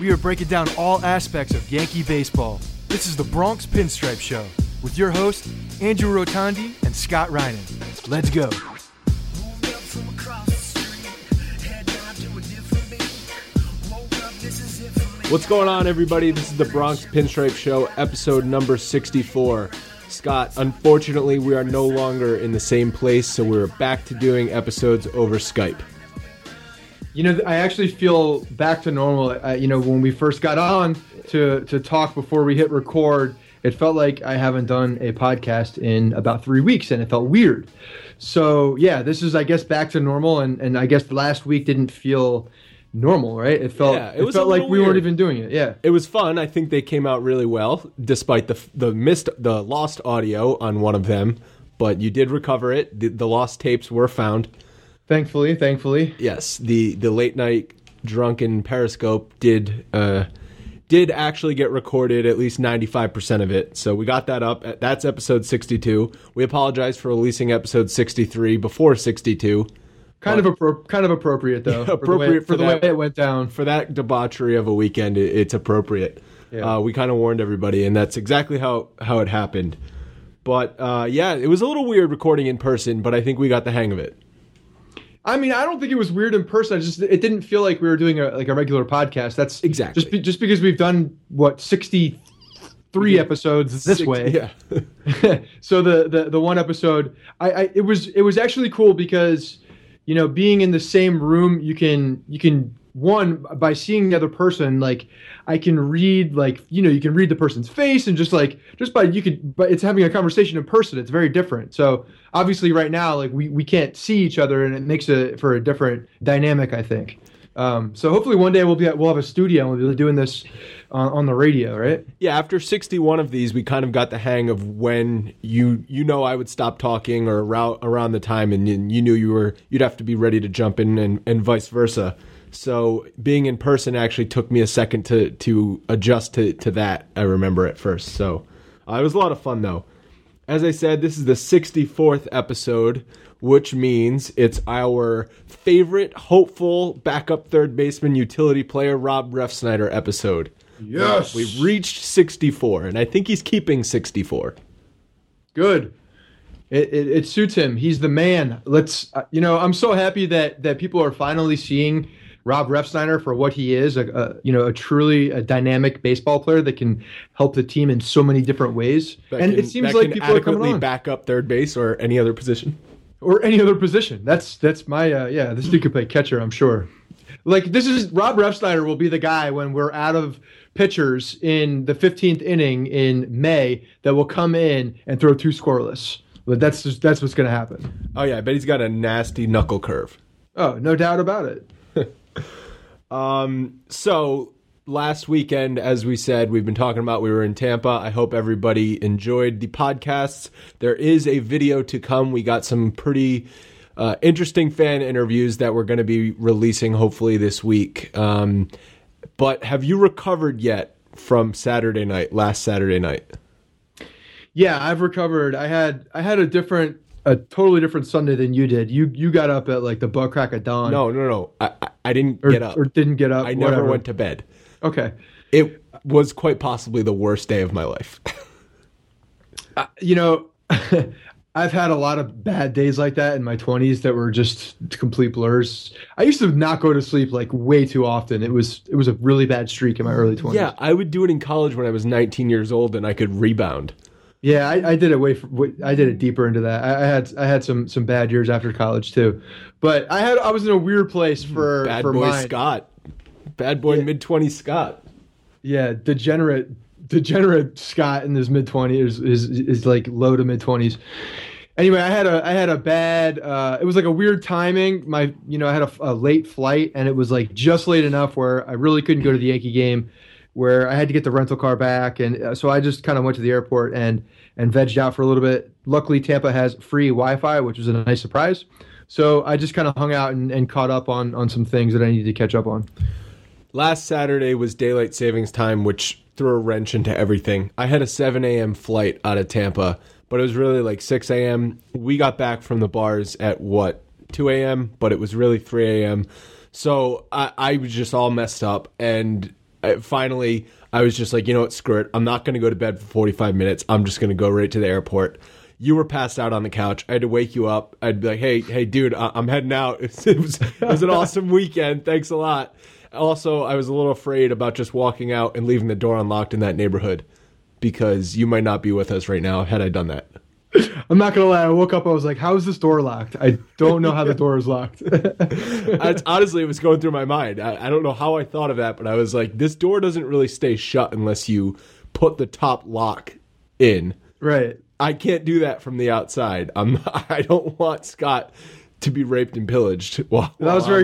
we are breaking down all aspects of Yankee baseball. This is the Bronx Pinstripe Show with your hosts, Andrew Rotondi and Scott Reinen. Let's go. What's going on, everybody? This is the Bronx Pinstripe Show, episode number 64. Scott, unfortunately, we are no longer in the same place, so we're back to doing episodes over Skype. You know, I actually feel back to normal. When we first got on to talk before we hit record, it felt like I haven't done a podcast in about 3 weeks, and it felt weird. So, yeah, this is, I guess, back to normal, and I guess the last week didn't feel normal, right? It felt like we weren't even doing it. Yeah, it was fun. I think they came out really well, despite the lost audio on one of them. But you did recover it. The lost tapes were found. Thankfully. Yes, the late night drunken Periscope did actually get recorded, at least 95% of it. So we got that up. That's episode 62. We apologize for releasing episode 63 before 62. Kind of appropriate, though. Appropriate for the way it went down. For that debauchery of a weekend, it's appropriate. Yeah. We kind of warned everybody, and that's exactly how it happened. But, it was a little weird recording in person, but I think we got the hang of it. I mean, I don't think it was weird in person. It didn't feel like we were doing a regular podcast. That's exactly just because we've done 63 episodes this way. Yeah. So the one episode, it was actually cool because, you know, being in the same room, you can one, by seeing the other person, like, I can read, like, you know, you can read the person's face, and but it's having a conversation in person. It's very different. So obviously right now, like, we can't see each other, and it makes it for a different dynamic, I think. So hopefully one day we'll have a studio and we'll be doing this on the radio, right? Yeah, after 61 of these, we kind of got the hang of when I would stop talking or around the time, and you knew you'd have to be ready to jump in, and vice versa. So being in person actually took me a second to adjust to that, I remember at first. So it was a lot of fun, though. As I said, this is the 64th episode, which means it's our favorite hopeful backup third baseman utility player, Rob Refsnyder episode. Yes! We've reached 64, and I think he's keeping 64. Good. It suits him. He's the man. I'm so happy that people are finally seeing Rob Refsnyder for what he is, a truly dynamic baseball player that can help the team in so many different ways. It seems like people are coming on. Back up third base or any other position. Or any other position. That's my this dude could play catcher, I'm sure. Like, this is Rob Refsnyder will be the guy when we're out of pitchers in the 15th inning in May that will come in and throw two scoreless. But that's what's going to happen. Oh yeah, I bet he's got a nasty knuckle curve. Oh, no doubt about it. So last weekend, as we said, we've been talking about, we were in Tampa. I hope everybody enjoyed the podcasts. There is a video to come. We got some pretty interesting fan interviews that we're going to be releasing hopefully this week. But have you recovered yet from last Saturday night? Yeah, I've recovered. I had a totally different Sunday than you did. You got up at like the butt crack of dawn. No. I didn't get up. Or didn't get up. I never went to bed. Okay. It was quite possibly the worst day of my life. I've had a lot of bad days like that in my 20s that were just complete blurs. I used to not go to sleep like way too often. It was a really bad streak in my early 20s. Yeah, I would do it in college when I was 19 years old, and I could rebound. Yeah, I did it I did it deeper into that. I had some bad years after college too, but I was in a weird place for mine. Scott, bad boy mid-20s Scott. Yeah, degenerate Scott in his mid-20s is like low to mid-20s. Anyway, I had a bad. It was like a weird timing. I had a late flight, and it was like just late enough where I really couldn't go to the Yankee game, where I had to get the rental car back, and so I just kind of went to the airport and vegged out for a little bit. Luckily, Tampa has free Wi-Fi, which was a nice surprise. So I just kind of hung out and caught up on some things that I needed to catch up on. Last Saturday was daylight savings time, which threw a wrench into everything. I had a 7 a.m. flight out of Tampa, but it was really like 6 a.m. We got back from the bars at 2 a.m., but it was really 3 a.m. So I was just all messed up, and finally, I was just like, you know what, screw it. I'm not going to go to bed for 45 minutes. I'm just going to go right to the airport. You were passed out on the couch. I had to wake you up. I'd be like, hey, dude, I'm heading out. It was an awesome weekend. Thanks a lot. Also, I was a little afraid about just walking out and leaving the door unlocked in that neighborhood because you might not be with us right now had I done that. I'm not going to lie. I woke up. I was like, how is this door locked? I don't know how the door is locked. Honestly, it was going through my mind. I don't know how I thought of that, but I was like, this door doesn't really stay shut unless you put the top lock in. Right. I can't do that from the outside. I don't want Scott to be raped and pillaged. That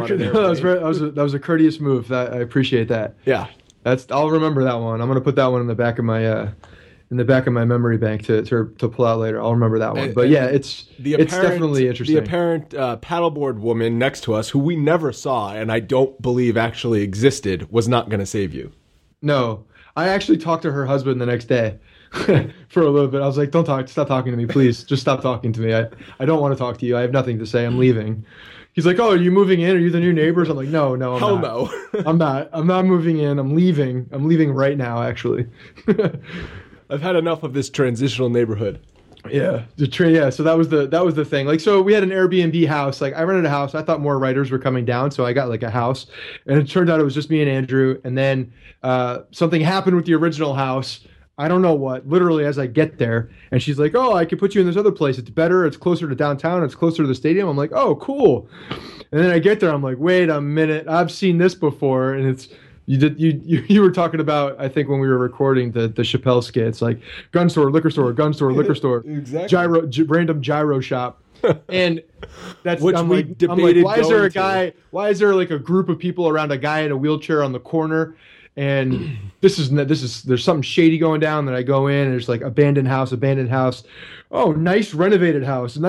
was a courteous move. I appreciate that. Yeah, I'll remember that one. I'm gonna put that one in the back of my memory bank to pull out later. I'll remember that one. But yeah, it's definitely interesting. The apparent paddleboard woman next to us, who we never saw and I don't believe actually existed, was not going to save you. No, I actually talked to her husband the next day. For a little bit. I was like, stop talking to me, please. Just stop talking to me. I don't want to talk to you. I have nothing to say. I'm leaving. He's like, oh, are you moving in? Are you the new neighbors? I'm like, no, I'm not. Hell no. I'm not moving in. I'm leaving. I'm leaving right now, actually. I've had enough of this transitional neighborhood. Yeah. So that was the thing. Like, so we had an Airbnb house. Like, I rented a house. I thought more writers were coming down, so I got like a house. And it turned out it was just me and Andrew. And then something happened with the original house. I don't know what, literally as I get there, and she's like, oh, I could put you in this other place. It's better. It's closer to downtown. It's closer to the stadium. I'm like, oh, cool. And then I get there. I'm like, wait a minute. I've seen this before. And it's, you were talking about, I think when we were recording the Chappelle skits, like gun store, liquor store, gun store, liquor store, exactly. Random gyro shop. And that's, which I'm like, why is there a guy, why is there like a group of people around a guy in a wheelchair on the corner? And there's something shady going down. Then I go in and there's like abandoned house. Oh, nice renovated house.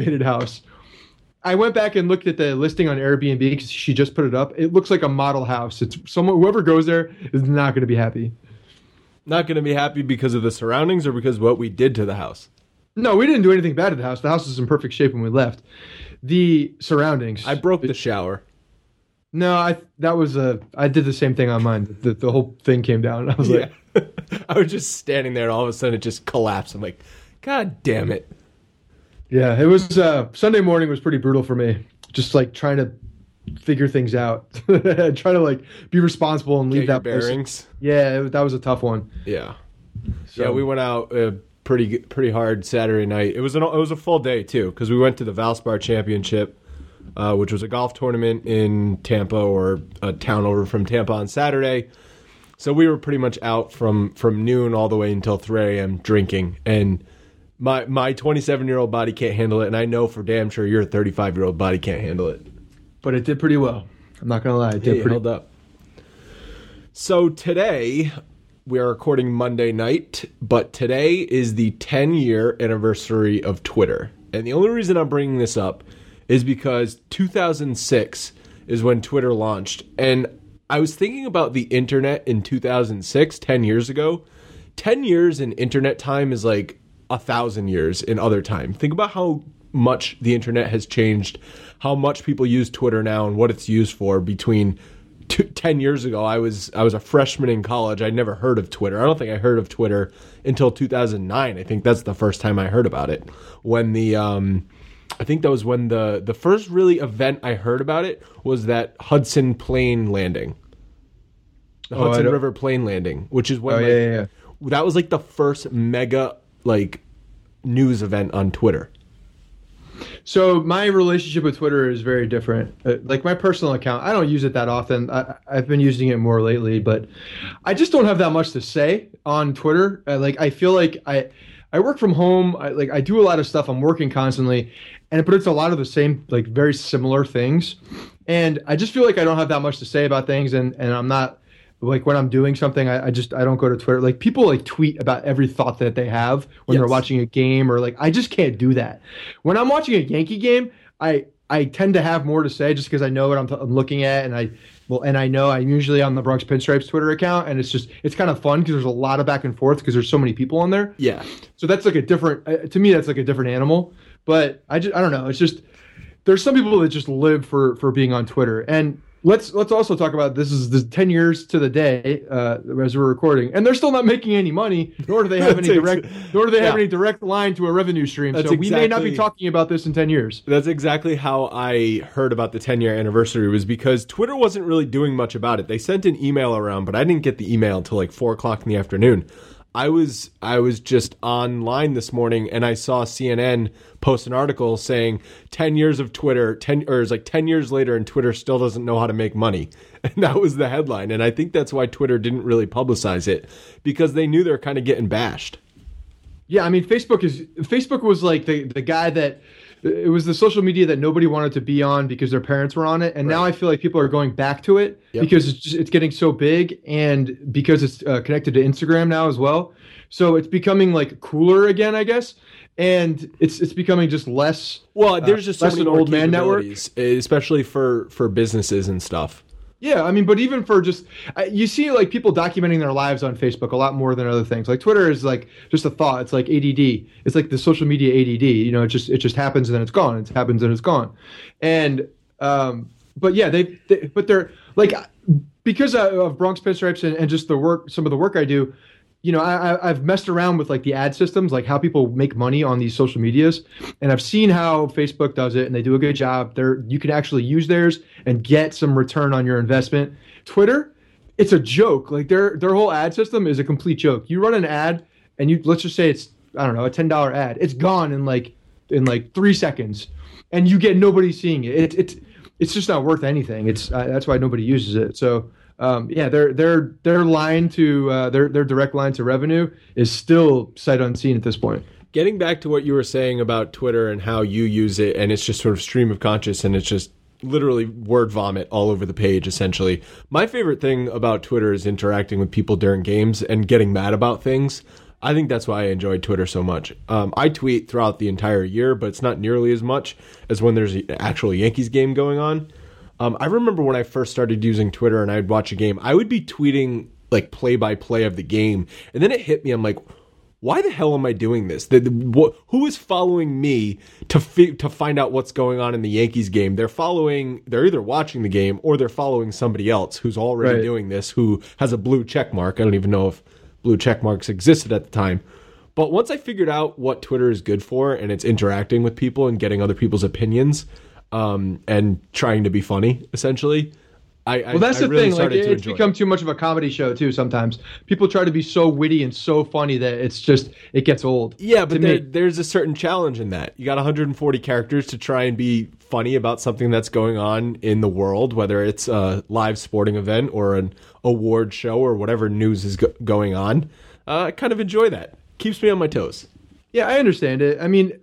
I went back and looked at the listing on Airbnb because she just put it up. It looks like a model house. It's whoever goes there is not going to be happy. Not going to be happy because of the surroundings or because of what we did to the house? No, we didn't do anything bad to the house. The house was in perfect shape when we left. The surroundings. I broke the shower. No, I did the same thing on mine. The whole thing came down. I was like, I was just standing there and all of a sudden it just collapsed. I'm like, God damn it. Yeah, it was Sunday morning was pretty brutal for me. Just like trying to figure things out, try to like be responsible and leave that bearings. Place. Yeah, that was a tough one. Yeah, so. Yeah, we went out pretty hard Saturday night. It was a full day too because we went to the Valspar Championship. Which was a golf tournament in Tampa or a town over from Tampa on Saturday. So we were pretty much out from noon all the way until 3 a.m. drinking. And my 27-year-old body can't handle it. And I know for damn sure your 35-year-old body can't handle it. But it did pretty well. I'm not going to lie. It did pretty held up. So today, we are recording Monday night. But today is the 10-year anniversary of Twitter. And the only reason I'm bringing this up is because 2006 is when Twitter launched. And I was thinking about the internet in 2006, 10 years ago. 10 years in internet time is like 1,000 years in other time. Think about how much the internet has changed, how much people use Twitter now and what it's used for. Between 10 years ago, I was a freshman in college. I'd never heard of Twitter. I don't think I heard of Twitter until 2009. I think that's the first time I heard about it. When I think that was when the first really event I heard about it was that Hudson plane landing. The Hudson River plane landing, which is when that was like the first mega like news event on Twitter. So my relationship with Twitter is very different. Like my personal account, I don't use it that often. I've been using it more lately, but I just don't have that much to say on Twitter. I feel like I work from home. I do a lot of stuff. I'm working constantly, but it's a lot of the same, like very similar things. And I just feel like I don't have that much to say about things. And I'm not like when I'm doing something, I don't go to Twitter. Like people like tweet about every thought that they have when they're watching a game or like, I just can't do that. When I'm watching a Yankee game, I tend to have more to say just because I know what I'm looking at. And I know I'm usually on the Bronx Pinstripes Twitter account, and it's kind of fun because there's a lot of back and forth because there's so many people on there. Yeah. So that's like a different, to me, that's like a different animal. But I don't know. It's just, there's some people that just live for being on Twitter. And let's also talk about this is the 10 years to the day as we're recording, and they're still not making any money, nor do they have any direct line to a revenue stream. So we may not be talking about this in 10 years. That's exactly how I heard about the 10-year anniversary, was because Twitter wasn't really doing much about it. They sent an email around, but I didn't get the email until like 4 o'clock in the afternoon. I was just online this morning, and I saw CNN post an article saying 10 years of Twitter, 10 years later, and Twitter still doesn't know how to make money. And that was the headline. And I think that's why Twitter didn't really publicize it, because they knew they're kind of getting bashed. Yeah, I mean, Facebook was like the guy that, it was the social media that nobody wanted to be on because their parents were on it, and now I feel like people are going back to it because it's getting so big, and because it's connected to Instagram now as well. So it's becoming like cooler again, I guess, and it's becoming just less. Well, there's just so many an more old man network, especially for businesses and stuff. Yeah, I mean, but even for just, you see like people documenting their lives on Facebook a lot more than other things. Like Twitter is like just a thought. It's like ADD. It's like the social media ADD. You know, it just happens and then it's gone. It happens and it's gone. And but yeah, but they're like, because of Bronx Pinstripes and just some of the work I do. You know, I've messed around with like the ad systems, like how people make money on these social medias, and I've seen how Facebook does it, and they do a good job. You can actually use theirs and get some return on your investment. Twitter, it's a joke. Like their whole ad system is a complete joke. You run an ad, and let's just say it's, I don't know, a $10 ad. It's gone in like 3 seconds, and you get nobody seeing it. It's just not worth anything. That's why nobody uses it. So. Yeah, their line to their direct line to revenue is still sight unseen at this point. Getting back to what you were saying about Twitter and how you use it, and it's just sort of stream of conscious, and it's just literally word vomit all over the page, essentially. My favorite thing about Twitter is interacting with people during games and getting mad about things. I think that's why I enjoyed Twitter so much. I tweet throughout the entire year, but it's not nearly as much as when there's an actual Yankees game going on. I remember when I first started using Twitter and I'd watch a game, I would be tweeting like play-by-play of the game. And then it hit me. I'm like, why the hell am I doing this? Who is following me to find out what's going on in the Yankees game? They're either watching the game or they're following somebody else who's already doing this, who has a blue check mark. I don't even know if blue check marks existed at the time. But once I figured out what Twitter is good for, and it's interacting with people and getting other people's opinions, and trying to be funny, essentially. That's the thing. Like, it's become too much of a comedy show too. Sometimes people try to be so witty and so funny that it gets old. Yeah, but there's a certain challenge in that. You got 140 characters to try and be funny about something that's going on in the world, whether it's a live sporting event or an award show or whatever news is going on. I kind of enjoy that. Keeps me on my toes. Yeah, I understand it. I mean,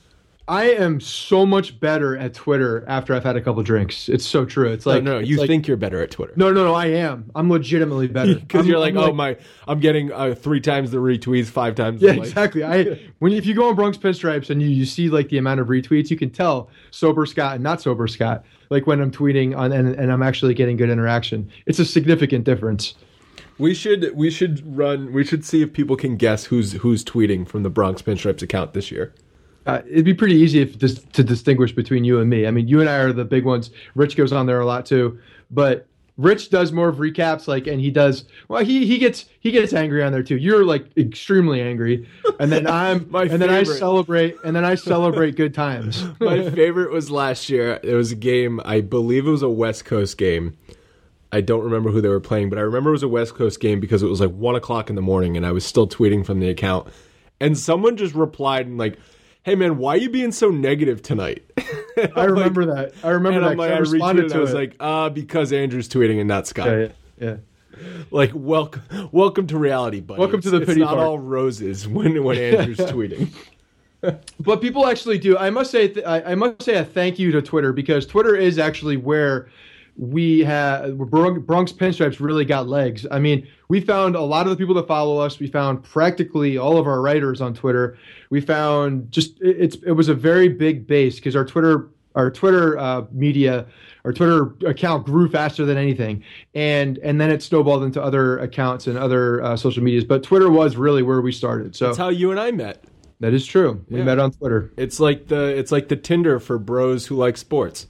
I am so much better at Twitter after I've had a couple drinks. It's so true. It's like no, you think you're better at Twitter. No, I am. I'm legitimately better. Because you're like, I'm getting 3 times the retweets, 5 times. Yeah, exactly. If you go on Bronx Pinstripes and you see like the amount of retweets, you can tell sober Scott and not sober Scott. Like when I'm tweeting on and I'm actually getting good interaction. It's a significant difference. We should see if people can guess who's tweeting from the Bronx Pinstripes account this year. It'd be pretty easy to distinguish between you and me. I mean, you and I are the big ones. Rich goes on there a lot too, but Rich does more of recaps, and he does. Well, he gets angry on there too. You're like extremely angry, and then then I celebrate good times. My favorite was last year. It was a game. I believe it was a West Coast game. I don't remember who they were playing, but I remember it was a West Coast game because it was like 1 o'clock in the morning, and I was still tweeting from the account, and someone just replied and like, "Hey man, why are you being so negative tonight?" I remember that. I responded to it. I was like, because Andrew's tweeting and not Scott. Yeah. Like, welcome to reality, buddy. Welcome to the pity park. It's not park. all roses when Andrew's tweeting. But people actually do. I must say a thank you to Twitter, because Twitter is actually where Bronx Pinstripes really got legs. I mean, we found a lot of the people that follow us. We found practically all of our writers on Twitter. We found it was a very big base, because our Twitter media, our Twitter account grew faster than anything, and then it snowballed into other accounts and other social medias. But Twitter was really where we started. So that's how you and I met. That is true. We met on Twitter. It's like the Tinder for bros who like sports.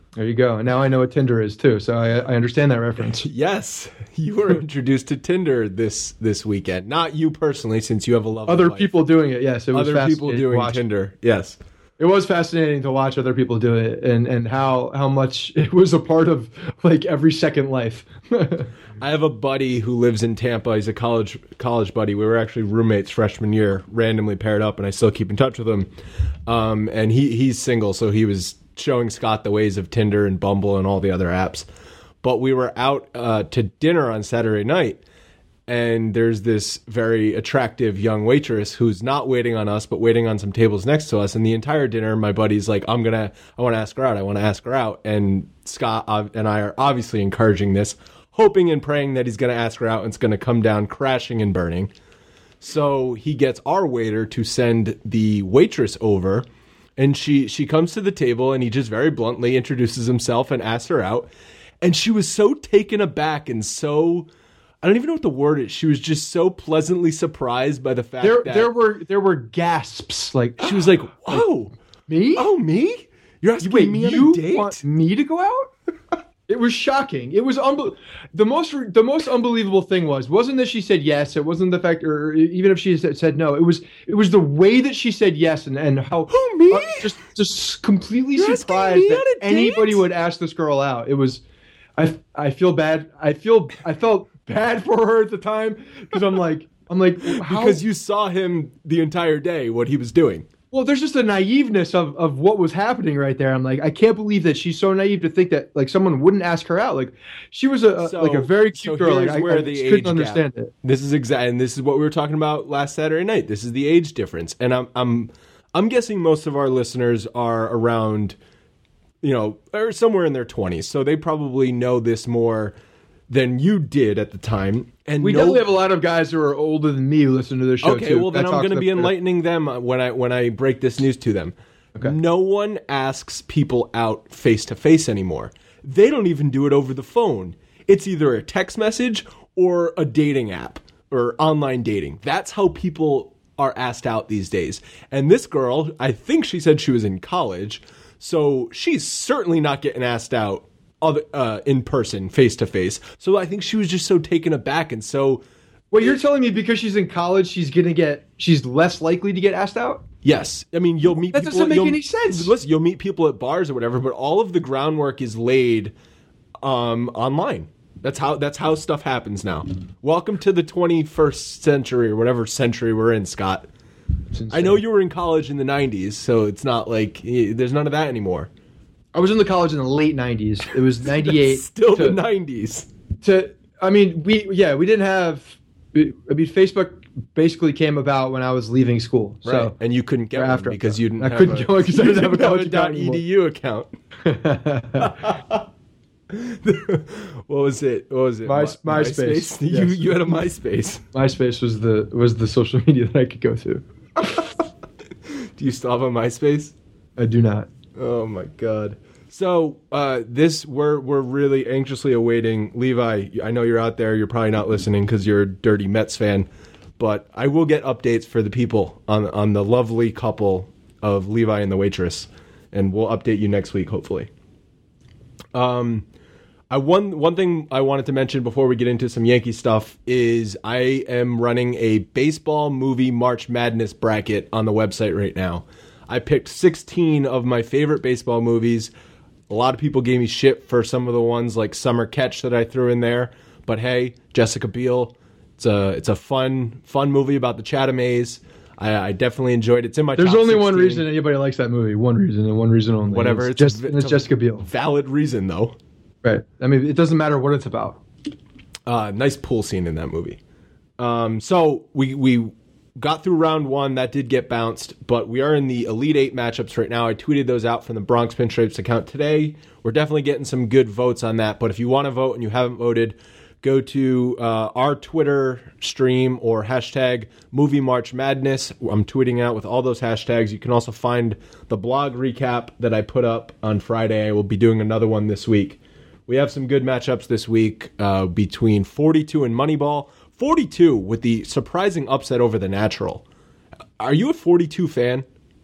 There you go. And now I know what Tinder is too, so I understand that reference. Yes, you were introduced to Tinder this weekend. Not you personally, since you have a lovely Other wife. people doing it, yes. It was Other people doing Tinder, yes. It was fascinating to watch other people do it, and how much it was a part of like every second life. I have a buddy who lives in Tampa. He's a college buddy. We were actually roommates freshman year, randomly paired up, and I still keep in touch with him. And he's single, so he was showing Scott the ways of Tinder and Bumble and all the other apps. But we were out to dinner on Saturday night, and there's this very attractive young waitress who's not waiting on us, but waiting on some tables next to us. And the entire dinner, my buddy's like, I want to ask her out. I want to ask her out. And Scott and I are obviously encouraging this, hoping and praying that he's going to ask her out and it's going to come down crashing and burning. So he gets our waiter to send the waitress over, and she comes to the table, and he just very bluntly introduces himself and asks her out. And she was so taken aback and so, I don't even know what the word is. She was just so pleasantly surprised by the fact that there were gasps. Like she was like, "Oh, me? Oh, me? You're asking me on a date? You want me to go out?" It was shocking. It was the most unbelievable thing wasn't that she said yes. It wasn't the fact, or even if she said no. It was the way that she said yes and how me? Just completely You're surprised that anybody date? would ask this girl out. It was. I feel bad. I felt bad for her at the time because I'm like how? Because you saw him the entire day, what he was doing. Well, there's just a naiveness of what was happening right there. I'm like, I can't believe that she's so naive to think that like someone wouldn't ask her out. Like she was a very cute girl. Here's Like, where I the just age couldn't understand gap. it. This is and this is what we were talking about last Saturday night. This is the age difference, and I'm guessing most of our listeners are around, or somewhere in their 20s, so they probably know this more than you did at the time. And we definitely have a lot of guys who are older than me who listen to this show too. Okay, well then I'm going to be enlightening them when I break this news to them. Okay. No one asks people out face to face anymore. They don't even do it over the phone. It's either a text message or a dating app or online dating. That's how people are asked out these days. And this girl, I think she said she was in college, so she's certainly not getting asked out in person, face to face. So I think she was just so taken aback and so. Well, you're telling me because she's in college, she's less likely to get asked out? Yes, I mean you'll meet. That people, doesn't make any sense. Listen, you'll meet people at bars or whatever, but all of the groundwork is laid online. That's how stuff happens now. Welcome to the 21st century or whatever century we're in, Scott. I know you were in college in the 90s, so it's not like there's none of that anymore. I was in the college in the late 90s. It was 98. Still the 90s. We didn't have. Facebook basically came about when I was leaving school. Right. So and you couldn't get one because you didn't. I couldn't go because I didn't have a college .edu account. What was it? MySpace. Yes. You had a MySpace. MySpace was the social media that I could go to. Do you still have a MySpace? I do not. Oh my God. So we're really anxiously awaiting. Levi, I know you're out there. You're probably not listening because you're a dirty Mets fan, but I will get updates for the people on the lovely couple of Levi and the waitress, and we'll update you next week, hopefully. One thing I wanted to mention before we get into some Yankee stuff is I am running a baseball movie March Madness bracket on the website right now. I picked 16 of my favorite baseball movies. A lot of people gave me shit for some of the ones like Summer Catch that I threw in there. But hey, Jessica Biel, it's a fun movie about the Chatham A's. I definitely enjoyed it. It's in my There's top only 16. one reason anybody likes that movie. One reason and one reason only. Whatever. It's Jessica Biel. Valid reason, though. Right. I mean, it doesn't matter what it's about. Nice pool scene in that movie. So we got through round one. That did get bounced, but we are in the Elite Eight matchups right now. I tweeted those out from the Bronx Pinstripes account today. We're definitely getting some good votes on that, but if you want to vote and you haven't voted, go to our Twitter stream or hashtag Movie March Madness. I'm tweeting out with all those hashtags. You can also find the blog recap that I put up on Friday. I will be doing another one this week. We have some good matchups this week between 42 and Moneyball. 42 with the surprising upset over The Natural. Are you a 42 fan?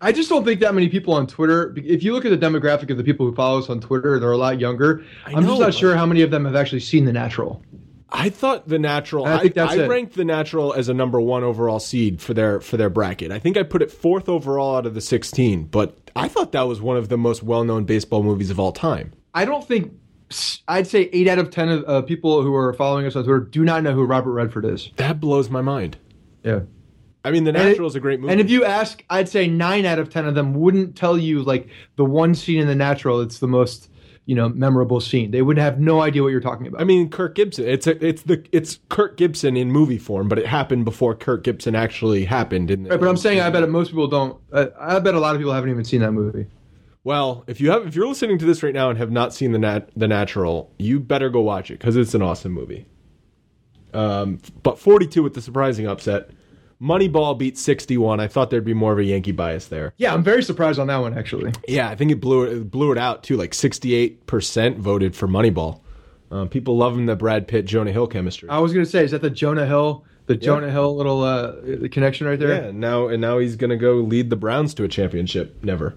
I just don't think that many people on Twitter. If you look at the demographic of the people who follow us on Twitter, they're a lot younger. I'm just not sure how many of them have actually seen The Natural. I thought The Natural. I ranked The Natural as a number 1 overall seed for their bracket. I think I put it 4th overall out of the 16. But I thought that was one of the most well-known baseball movies of all time. I don't think. I'd say 8 out of 10 of people who are following us on Twitter do not know who Robert Redford is. That blows my mind. Yeah. I mean, The Natural is a great movie. And if you ask, I'd say 9 out of 10 of them wouldn't tell you like the one scene in The Natural. It's the most, memorable scene. They would have no idea what you're talking about. I mean, Kirk Gibson. It's Kirk Gibson in movie form, but it happened before Kirk Gibson actually happened. Right, but I'm saying I bet most people don't. I bet a lot of people haven't even seen that movie. Well, if you're listening to this right now and have not seen The Natural, you better go watch it because it's an awesome movie. But 42 with the surprising upset. Moneyball beat 61. I thought there'd be more of a Yankee bias there. Yeah, I'm very surprised on that one, actually. Yeah, I think it blew it out, too. Like 68% voted for Moneyball. People loving the Brad Pitt-Jonah Hill chemistry. I was going to say, is that the Jonah Hill little connection right there? Yeah, now he's going to go lead the Browns to a championship. Never.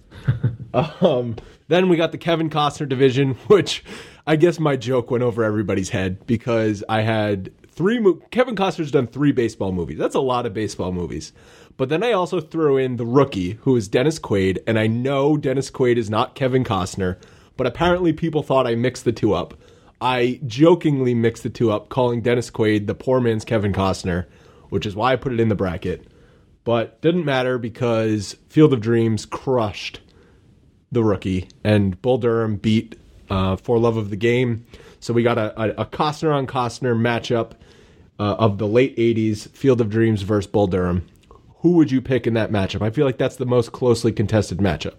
Then we got the Kevin Costner division, which I guess my joke went over everybody's head because I had Kevin Costner's done 3 baseball movies. That's a lot of baseball movies. But then I also threw in The Rookie, who is Dennis Quaid, and I know Dennis Quaid is not Kevin Costner, but apparently people thought I mixed the two up. I jokingly mixed the two up, calling Dennis Quaid the poor man's Kevin Costner, which is why I put it in the bracket. But didn't matter because Field of Dreams crushed The Rookie, and Bull Durham beat For Love of the Game. So we got a Costner on Costner matchup of the late 80s, Field of Dreams versus Bull Durham. Who would you pick in that matchup? I feel like that's the most closely contested matchup.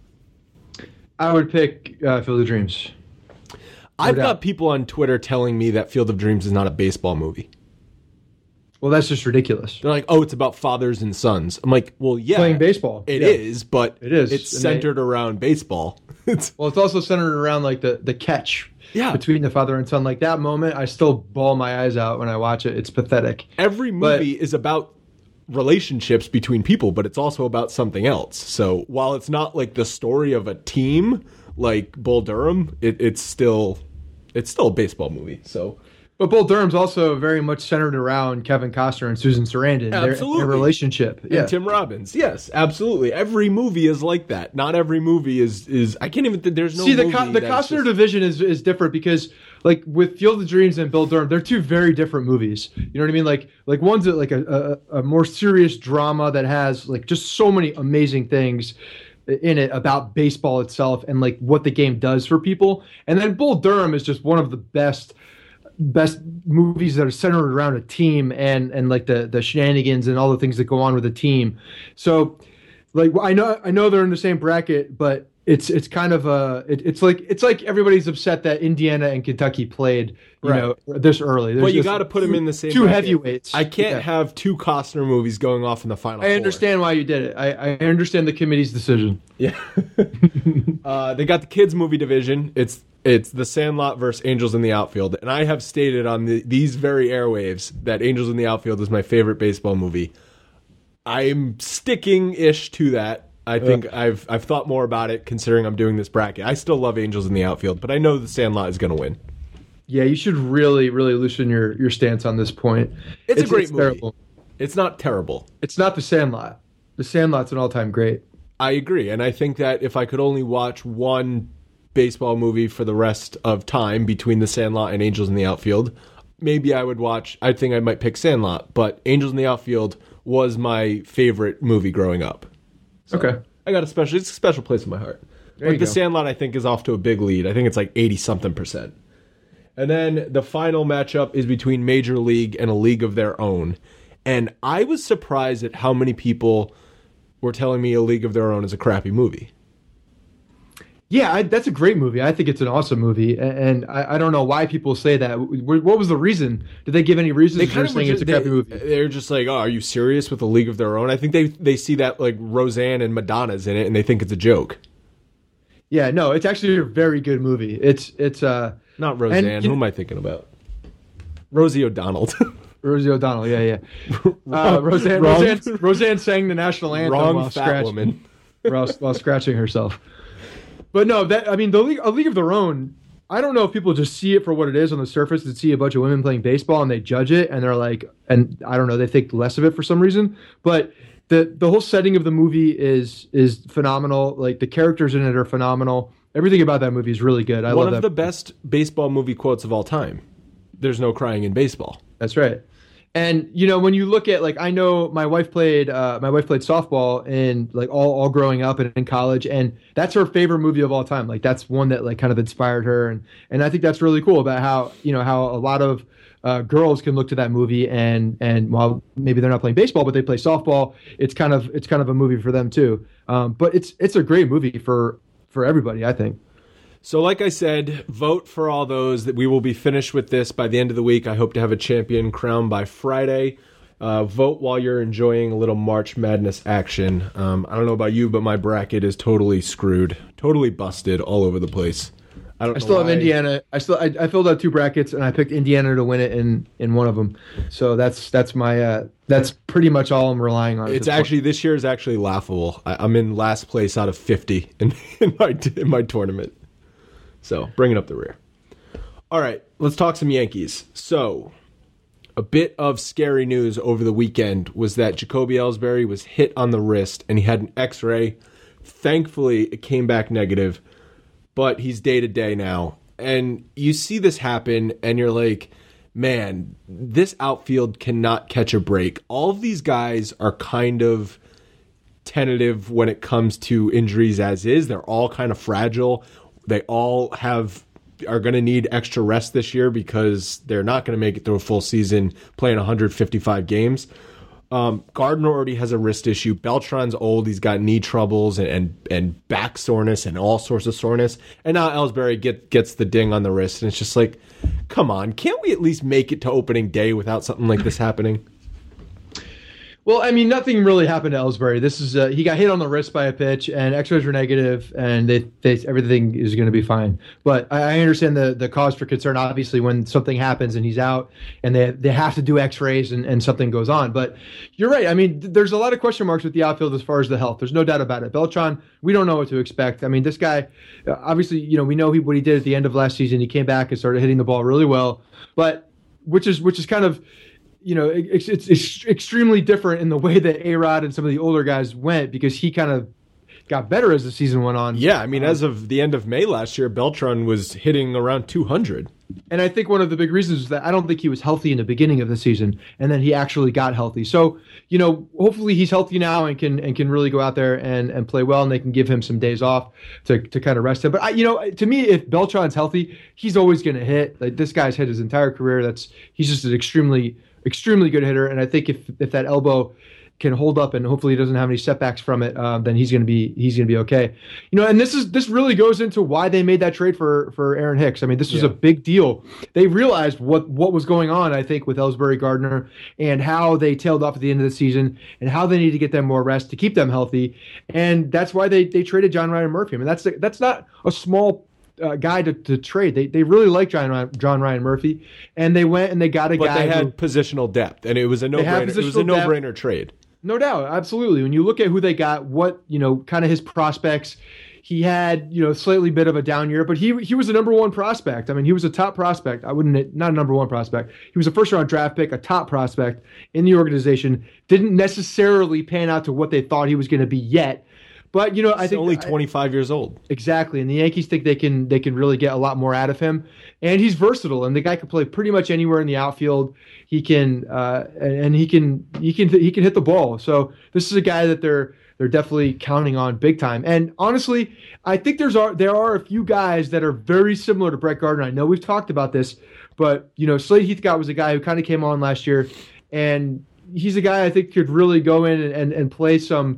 I would pick Field of Dreams. I've got people on Twitter telling me that Field of Dreams is not a baseball movie. Well, that's just ridiculous. They're like, oh, it's about fathers and sons. I'm like, well, yeah. Playing baseball. It is, but it is. It's centered around baseball. It's also centered around like the catch between the father and son. Like that moment, I still bawl my eyes out when I watch it. It's pathetic. Every movie is about relationships between people, but it's also about something else. So while it's not like the story of a team like Bull Durham, it's still a baseball movie. So, but Bull Durham's also very much centered around Kevin Costner and Susan Sarandon, their relationship. And Tim Robbins. Yes, absolutely. Every movie is like that. Not every movie is I can't even think there's no movie the Costner division is different because like with Field of Dreams and Bull Durham, they're two very different movies. You know what I mean? Like one's like a more serious drama that has like just so many amazing things in it about baseball itself and like what the game does for people. And then Bull Durham is just one of the best movies that are centered around a team and like the shenanigans and all the things that go on with a team. So like I know they're in the same bracket, but it's kind of it's like everybody's upset that Indiana and Kentucky played this early. But you got to put them in the same two bracket. Heavyweights. I can't have 2 Costner movies going off in the final. I understand why you did it. I understand the committee's decision. Yeah. They got the kids movie division. It's The Sandlot versus Angels in the Outfield. And I have stated on these very airwaves that Angels in the Outfield is my favorite baseball movie. I'm sticking-ish to that. I think I've thought more about it considering I'm doing this bracket. I still love Angels in the Outfield, but I know The Sandlot is going to win. Yeah, you should really, really loosen your stance on this point. It's a great movie. Terrible. It's not terrible. It's not The Sandlot. The Sandlot's an all-time great. I agree, and I think that if I could only watch one baseball movie for the rest of time between The Sandlot and Angels in the Outfield, maybe I think I might pick Sandlot, but Angels in the Outfield was my favorite movie growing up. So okay. It's a special place in my heart. But The Sandlot, I think, is off to a big lead. I think it's like 80-something%. And then the final matchup is between Major League and A League of Their Own. And I was surprised at how many people were telling me A League of Their Own is a crappy movie. Yeah, that's a great movie. I think it's an awesome movie, and I don't know why people say that. What was the reason? Did they give any reasons for saying it's a crappy movie? They're just like, oh, are you serious with A League of Their Own? I think they see that like Roseanne and Madonna's in it, and they think it's a joke. Yeah, no, it's actually a very good movie. It's not Roseanne. Who am I thinking about? Rosie O'Donnell. Rosie O'Donnell. Yeah. Roseanne sang the national anthem while scratching herself. But no, A League of Their Own. I don't know if people just see it for what it is on the surface and see a bunch of women playing baseball and they judge it and they're like, and I don't know, they think less of it for some reason. But the whole setting of the movie is phenomenal. Like the characters in it are phenomenal. Everything about that movie is really good. I love that. One of the best baseball movie quotes of all time. There's no crying in baseball. That's right. And when you look at I know my wife played softball in all growing up and in college, and that's her favorite movie of all time. That's one that kind of inspired her, and I think that's really cool about how how a lot of girls can look to that movie and while maybe they're not playing baseball but they play softball, it's kind of a movie for them too. But it's a great movie for everybody, I think. So like I said, vote for all those. That we will be finished with this by the end of the week. I hope to have a champion crowned by Friday. Vote while you're enjoying a little March Madness action. I don't know about you, but my bracket is totally screwed, totally busted all over the place. I still have Indiana. I filled out 2 brackets and I picked Indiana to win it in one of them. So that's my that's pretty much all I'm relying on. This year is actually laughable. I'm in last place out of 50 in my tournament. So, bringing up the rear. All right, let's talk some Yankees. So, a bit of scary news over the weekend was that Jacoby Ellsbury was hit on the wrist and he had an X-ray. Thankfully, it came back negative, but he's day-to-day now. And you see this happen and you're like, man, this outfield cannot catch a break. All of these guys are kind of tentative when it comes to injuries as is. They're all kind of fragile. They all are going to need extra rest this year because they're not going to make it through a full season playing 155 games. Gardner already has a wrist issue. Beltran's old. He's got knee troubles and back soreness and all sorts of soreness. And now Ellsbury gets the ding on the wrist. And it's just like, come on, can't we at least make it to opening day without something like this happening? Well, I mean, nothing really happened to Ellsbury. This is he got hit on the wrist by a pitch, and X-rays were negative, and they everything is going to be fine. But I understand the cause for concern. Obviously, when something happens and he's out, and they have to do X-rays and something goes on. But you're right. I mean, there's a lot of question marks with the outfield as far as the health. There's no doubt about it. Beltran, we don't know what to expect. I mean, this guy, obviously, we know what he did at the end of last season. He came back and started hitting the ball really well, but which is kind of. It's extremely different in the way that A-Rod and some of the older guys went because he kind of got better as the season went on. Yeah, I mean, as of the end of May last year, Beltran was hitting around 200. And I think one of the big reasons is that I don't think he was healthy in the beginning of the season, and then he actually got healthy. So, hopefully he's healthy now and can really go out there and play well, and they can give him some days off to kind of rest him. But to me, if Beltran's healthy, he's always going to hit. Like this guy's hit his entire career. He's just an extremely good hitter, and I think if that elbow can hold up and hopefully he doesn't have any setbacks from it, then he's gonna be okay. And this really goes into why they made that trade for Aaron Hicks. I mean, this was a big deal. They realized what was going on, I think, with Ellsbury Gardner and how they tailed off at the end of the season and how they need to get them more rest to keep them healthy, and that's why they traded John Ryan Murphy. I mean, that's not a small guy to trade. They really like John Ryan Murphy, and they went and they got a guy. But they had positional depth, and it was a no-brainer. It was a no-brainer trade. No doubt, absolutely. When you look at who they got, what kind of his prospects, he had slightly bit of a down year, but he was a number one prospect. I mean, he was a top prospect. Not a number one prospect. He was a first-round draft pick, a top prospect in the organization. Didn't necessarily pan out to what they thought he was going to be yet. But I think only 25 years old. Exactly, and the Yankees think they can really get a lot more out of him, and he's versatile, and the guy can play pretty much anywhere in the outfield. He can he can hit the ball. So this is a guy that they're definitely counting on big time. And honestly, I think there are a few guys that are very similar to Brett Gardner. I know we've talked about this, but Slade Heathcott was a guy who kind of came on last year, and he's a guy I think could really go in and play some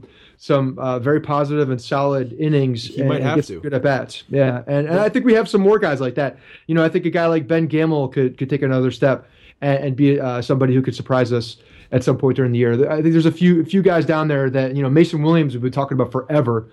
very positive and solid innings. He might have to. Good at bats. Yeah. And I think we have some more guys like that. I think a guy like Ben Gamel could take another step and be somebody who could surprise us at some point during the year. I think there's a few guys down there that, Mason Williams we've been talking about forever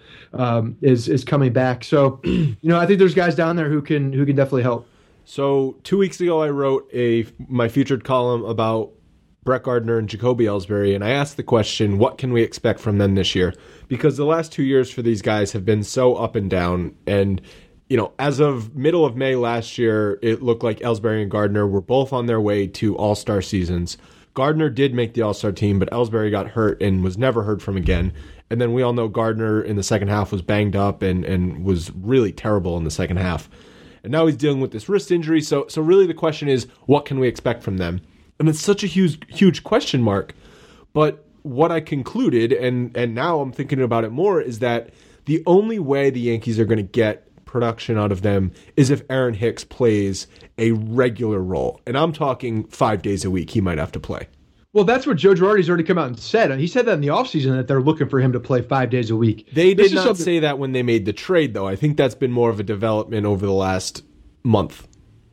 is coming back. So, I think there's guys down there who can definitely help. So 2 weeks ago, I wrote my featured column about Brett Gardner and Jacoby Ellsbury, and I asked the question, what can we expect from them this year? Because the last 2 years for these guys have been so up and down, and as of middle of May last year, it looked like Ellsbury and Gardner were both on their way to all-star seasons. Gardner did make the all-star team, but Ellsbury got hurt and was never heard from again. And then we all know Gardner in the second half was banged up and was really terrible in the second half. And now he's dealing with this wrist injury. So really the question is, what can we expect from them? And it's such a huge question mark. But what I concluded, and now I'm thinking about it more, is that the only way the Yankees are going to get production out of them is if Aaron Hicks plays a regular role. And I'm talking 5 days a week he might have to play. Well, that's what Joe Girardi's already come out and said. He said that in the offseason that they're looking for him to play 5 days a week. They did not say that when they made the trade, though. I think that's been more of a development over the last month.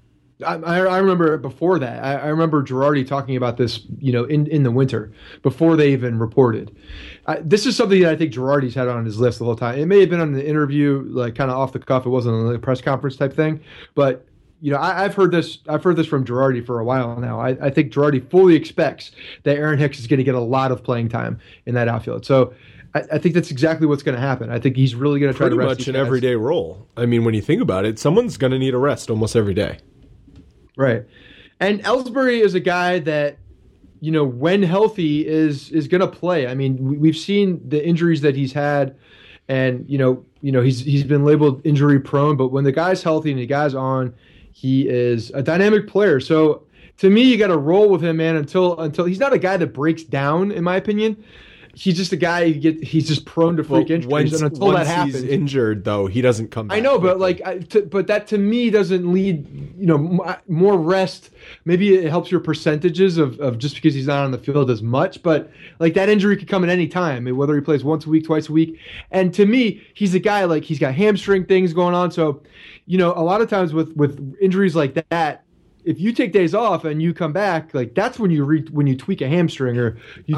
I remember before that. I remember Girardi talking about this, in the winter, before they even reported. This is something that I think Girardi's had on his list the whole time. It may have been on the interview, like kind of off the cuff. It wasn't on the press conference type thing, but I've heard this from Girardi for a while now. I think Girardi fully expects that Aaron Hicks is going to get a lot of playing time in that outfield. So I think that's exactly what's going to happen. I think he's really going to try to rest. Pretty much an everyday role. I mean, when you think about it, someone's going to need a rest almost every day. Right. And Ellsbury is a guy that, when healthy is going to play. I mean, we've seen the injuries that he's had, and he's been labeled injury prone. But when the guy's healthy and the guy's on, he is a dynamic player. So to me, you got to roll with him, man. Until he's not a guy that breaks down, in my opinion. He's just a guy he's just prone to freak injuries. And until that happens, he's injured, though, he doesn't come back. I know, but but that to me doesn't lead, more rest. Maybe it helps your percentages of just because he's not on the field as much, but that injury could come at any time, whether he plays once a week, twice a week. And to me, he's a guy he's got hamstring things going on. So, a lot of times with injuries like that, if you take days off and you come back, that's when you tweak a hamstring or you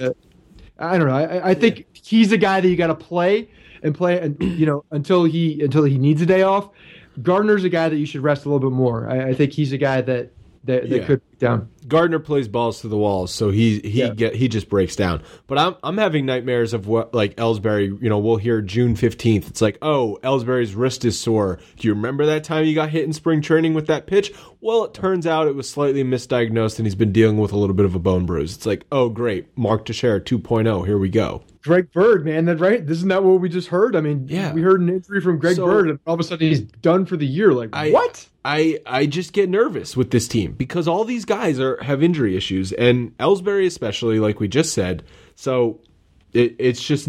I don't know. I think he's a guy that you got to play, and until he needs a day off. Gardner's a guy that you should rest a little bit more. I think he's a guy that could break down. Gardner plays balls to the walls, so he just breaks down. But I'm having nightmares of what Ellsbury. We'll hear June 15th. It's like, oh, Ellsbury's wrist is sore. Do you remember that time he got hit in spring training with that pitch? Well, it turns out it was slightly misdiagnosed, and he's been dealing with a little bit of a bone bruise. It's like, oh, great, Mark Teixeira 2.0. Here we go. Greg Bird, man, that's right. Isn't that what we just heard? I mean, we heard an injury from Greg Bird, and all of a sudden he's done for the year. What? I just get nervous with this team because all these guys have injury issues, and Ellsbury especially, like we just said. So it's just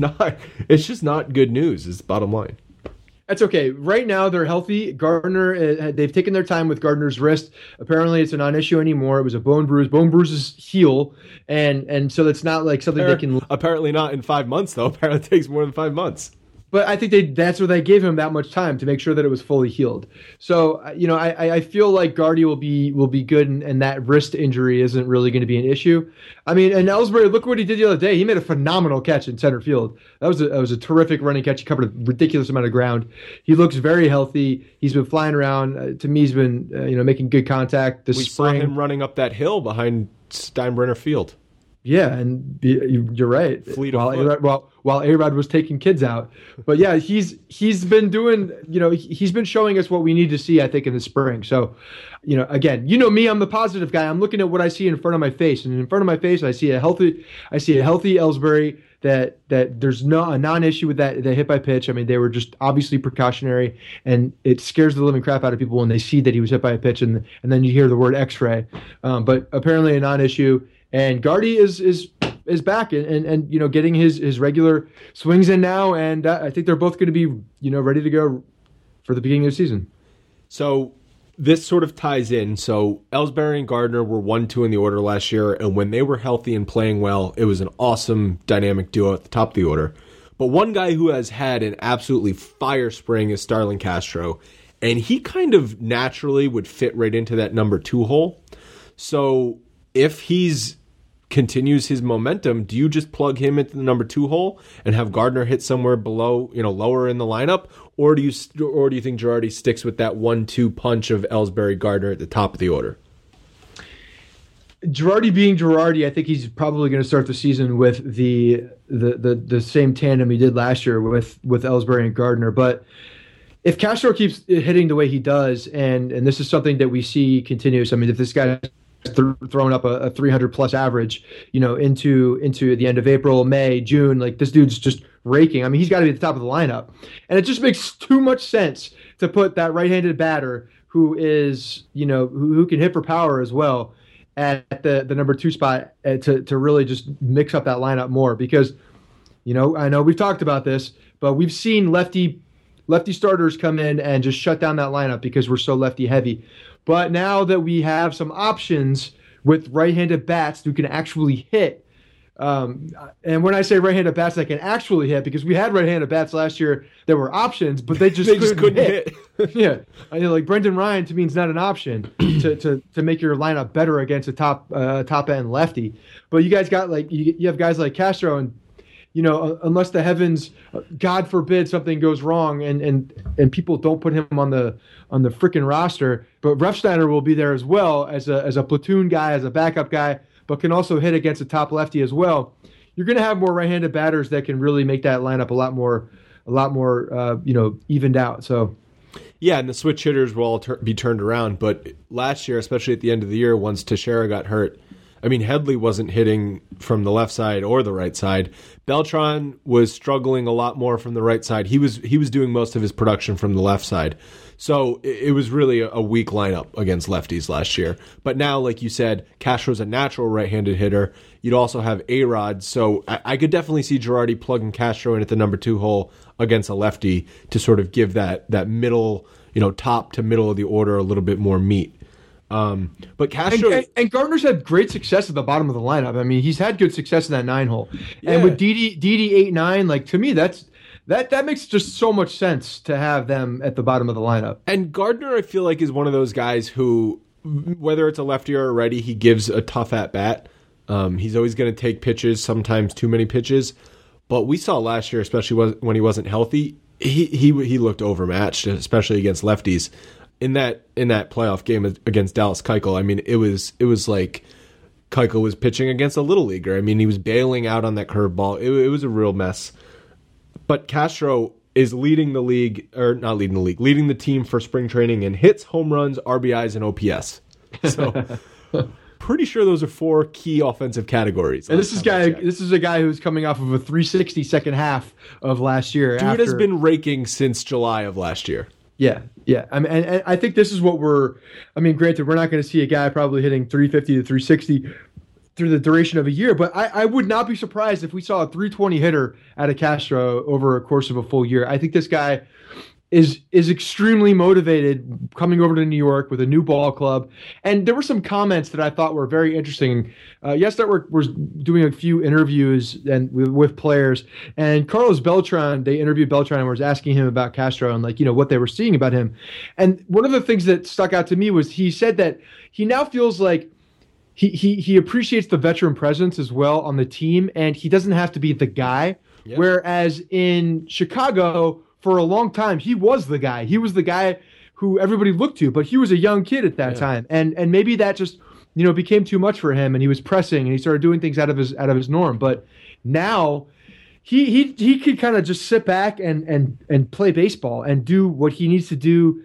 not good news. Is the bottom line. That's okay. Right now they're healthy. Gardner, they've taken their time with Gardner's wrist. Apparently it's a non-issue anymore. It was a bone bruise. Bone bruises heal, and so it's not something they can. Apparently not in 5 months though. Apparently it takes more than 5 months. But I think that's where they gave him that much time to make sure that it was fully healed. So, I feel like Gardy will be good, and that wrist injury isn't really going to be an issue. I mean, and Ellsbury, look what he did the other day. He made a phenomenal catch in center field. That was a terrific running catch. He covered a ridiculous amount of ground. He looks very healthy. He's been flying around. To me, he's been making good contact this spring. We saw him running up that hill behind Steinbrenner Field. Yeah, and you're right. While A-Rod was taking kids out, but yeah, he's been doing. He's been showing us what we need to see. I think in the spring. So, again, me, I'm the positive guy. I'm looking at what I see in front of my face, and in front of my face, I see a healthy Ellsbury. That there's a non-issue with that hit by pitch. I mean, they were just obviously precautionary, and it scares the living crap out of people when they see that he was hit by a pitch, and then you hear the word X-ray. But apparently a non-issue. And Gardy is back and getting his regular swings in now, and I think they're both going to be ready to go for the beginning of the season. So this sort of ties in. So Ellsbury and Gardner were 1-2 in the order last year, and when they were healthy and playing well, it was an awesome dynamic duo at the top of the order. But one guy who has had an absolutely fire spring is Starlin Castro, and he kind of naturally would fit right into that number 2 hole. So if he's continues his momentum, do you just plug him into the number 2 hole and have Gardner hit somewhere below, lower in the lineup, or do you think Girardi sticks with that 1-2 punch of Ellsbury Gardner at the top of the order? Girardi being Girardi, I think he's probably going to start the season with the same tandem he did last year with Ellsbury and Gardner. But if Castro keeps hitting the way he does, and this is something that we see continuous, I mean, if this guy throwing up a 300 plus average, into the end of April, May, June, like this dude's just raking. I mean, he's got to be at the top of the lineup, and it just makes too much sense to put that right-handed batter who is, who can hit for power as well at the number 2 spot to really just mix up that lineup more because, I know we've talked about this, but we've seen lefty starters come in and just shut down that lineup because we're so lefty heavy. But now that we have some options with right-handed bats who can actually hit, and when I say right-handed bats that can actually hit, because we had right-handed bats last year that were options, but they just couldn't hit. Yeah, like Brendan Ryan to me is not an option to make your lineup better against a top end lefty. But you guys got you have guys like Castro and. Unless the heavens, God forbid, something goes wrong and people don't put him on the freaking roster, but Refsnyder will be there as well as a platoon guy, as a backup guy, but can also hit against a top lefty as well. You're going to have more right-handed batters that can really make that lineup a lot more evened out. So. Yeah, and the switch hitters will all be turned around. But last year, especially at the end of the year, once Teixeira got hurt, I mean, Headley wasn't hitting from the left side or the right side. Beltran was struggling a lot more from the right side. He was doing most of his production from the left side. So it was really a weak lineup against lefties last year. But now, like you said, Castro's a natural right-handed hitter. You'd also have A-Rod. So I could definitely see Girardi plugging Castro in at the number 2 hole against a lefty to sort of give that middle, top to middle of the order a little bit more meat. But Castro and Gardner's had great success at the bottom of the lineup. I mean, he's had good success in that 9 hole, and with Didi 8-9, like to me, that makes just so much sense to have them at the bottom of the lineup. And Gardner, I feel like, is one of those guys who, whether it's a lefty or a righty, he gives a tough at bat. He's always going to take pitches, sometimes too many pitches. But we saw last year, especially when he wasn't healthy, he looked overmatched, especially against lefties. In that playoff game against Dallas Keuchel, I mean, it was like Keuchel was pitching against a little leaguer. I mean, he was bailing out on that curveball. It was a real mess. But Castro is leading the team for spring training in hits, home runs, RBIs, and OPS. So pretty sure those are 4 key offensive categories. And this is a guy who's coming off of a 360 second half of last year. Dude has been raking since July of last year. Yeah. I mean, and I think this is what granted, we're not going to see a guy probably hitting 350 to 360 through the duration of a year, but I would not be surprised if we saw a 320 hitter out of Castro over a course of a full year. I think this guy is extremely motivated coming over to New York with a new ball club. And there were some comments that I thought were very interesting. Yes Network was doing a few interviews with players, and Carlos Beltran, they interviewed Beltran and was asking him about Castro and what they were seeing about him. And one of the things that stuck out to me was he said that he now feels like he appreciates the veteran presence as well on the team, and he doesn't have to be the guy. Yep. Whereas in Chicago, for a long time, he was the guy. He was the guy who everybody looked to, but he was a young kid at that time. And maybe that just, became too much for him, and he was pressing and he started doing things out of his norm. But now he could kind of just sit back and play baseball and do what he needs to do,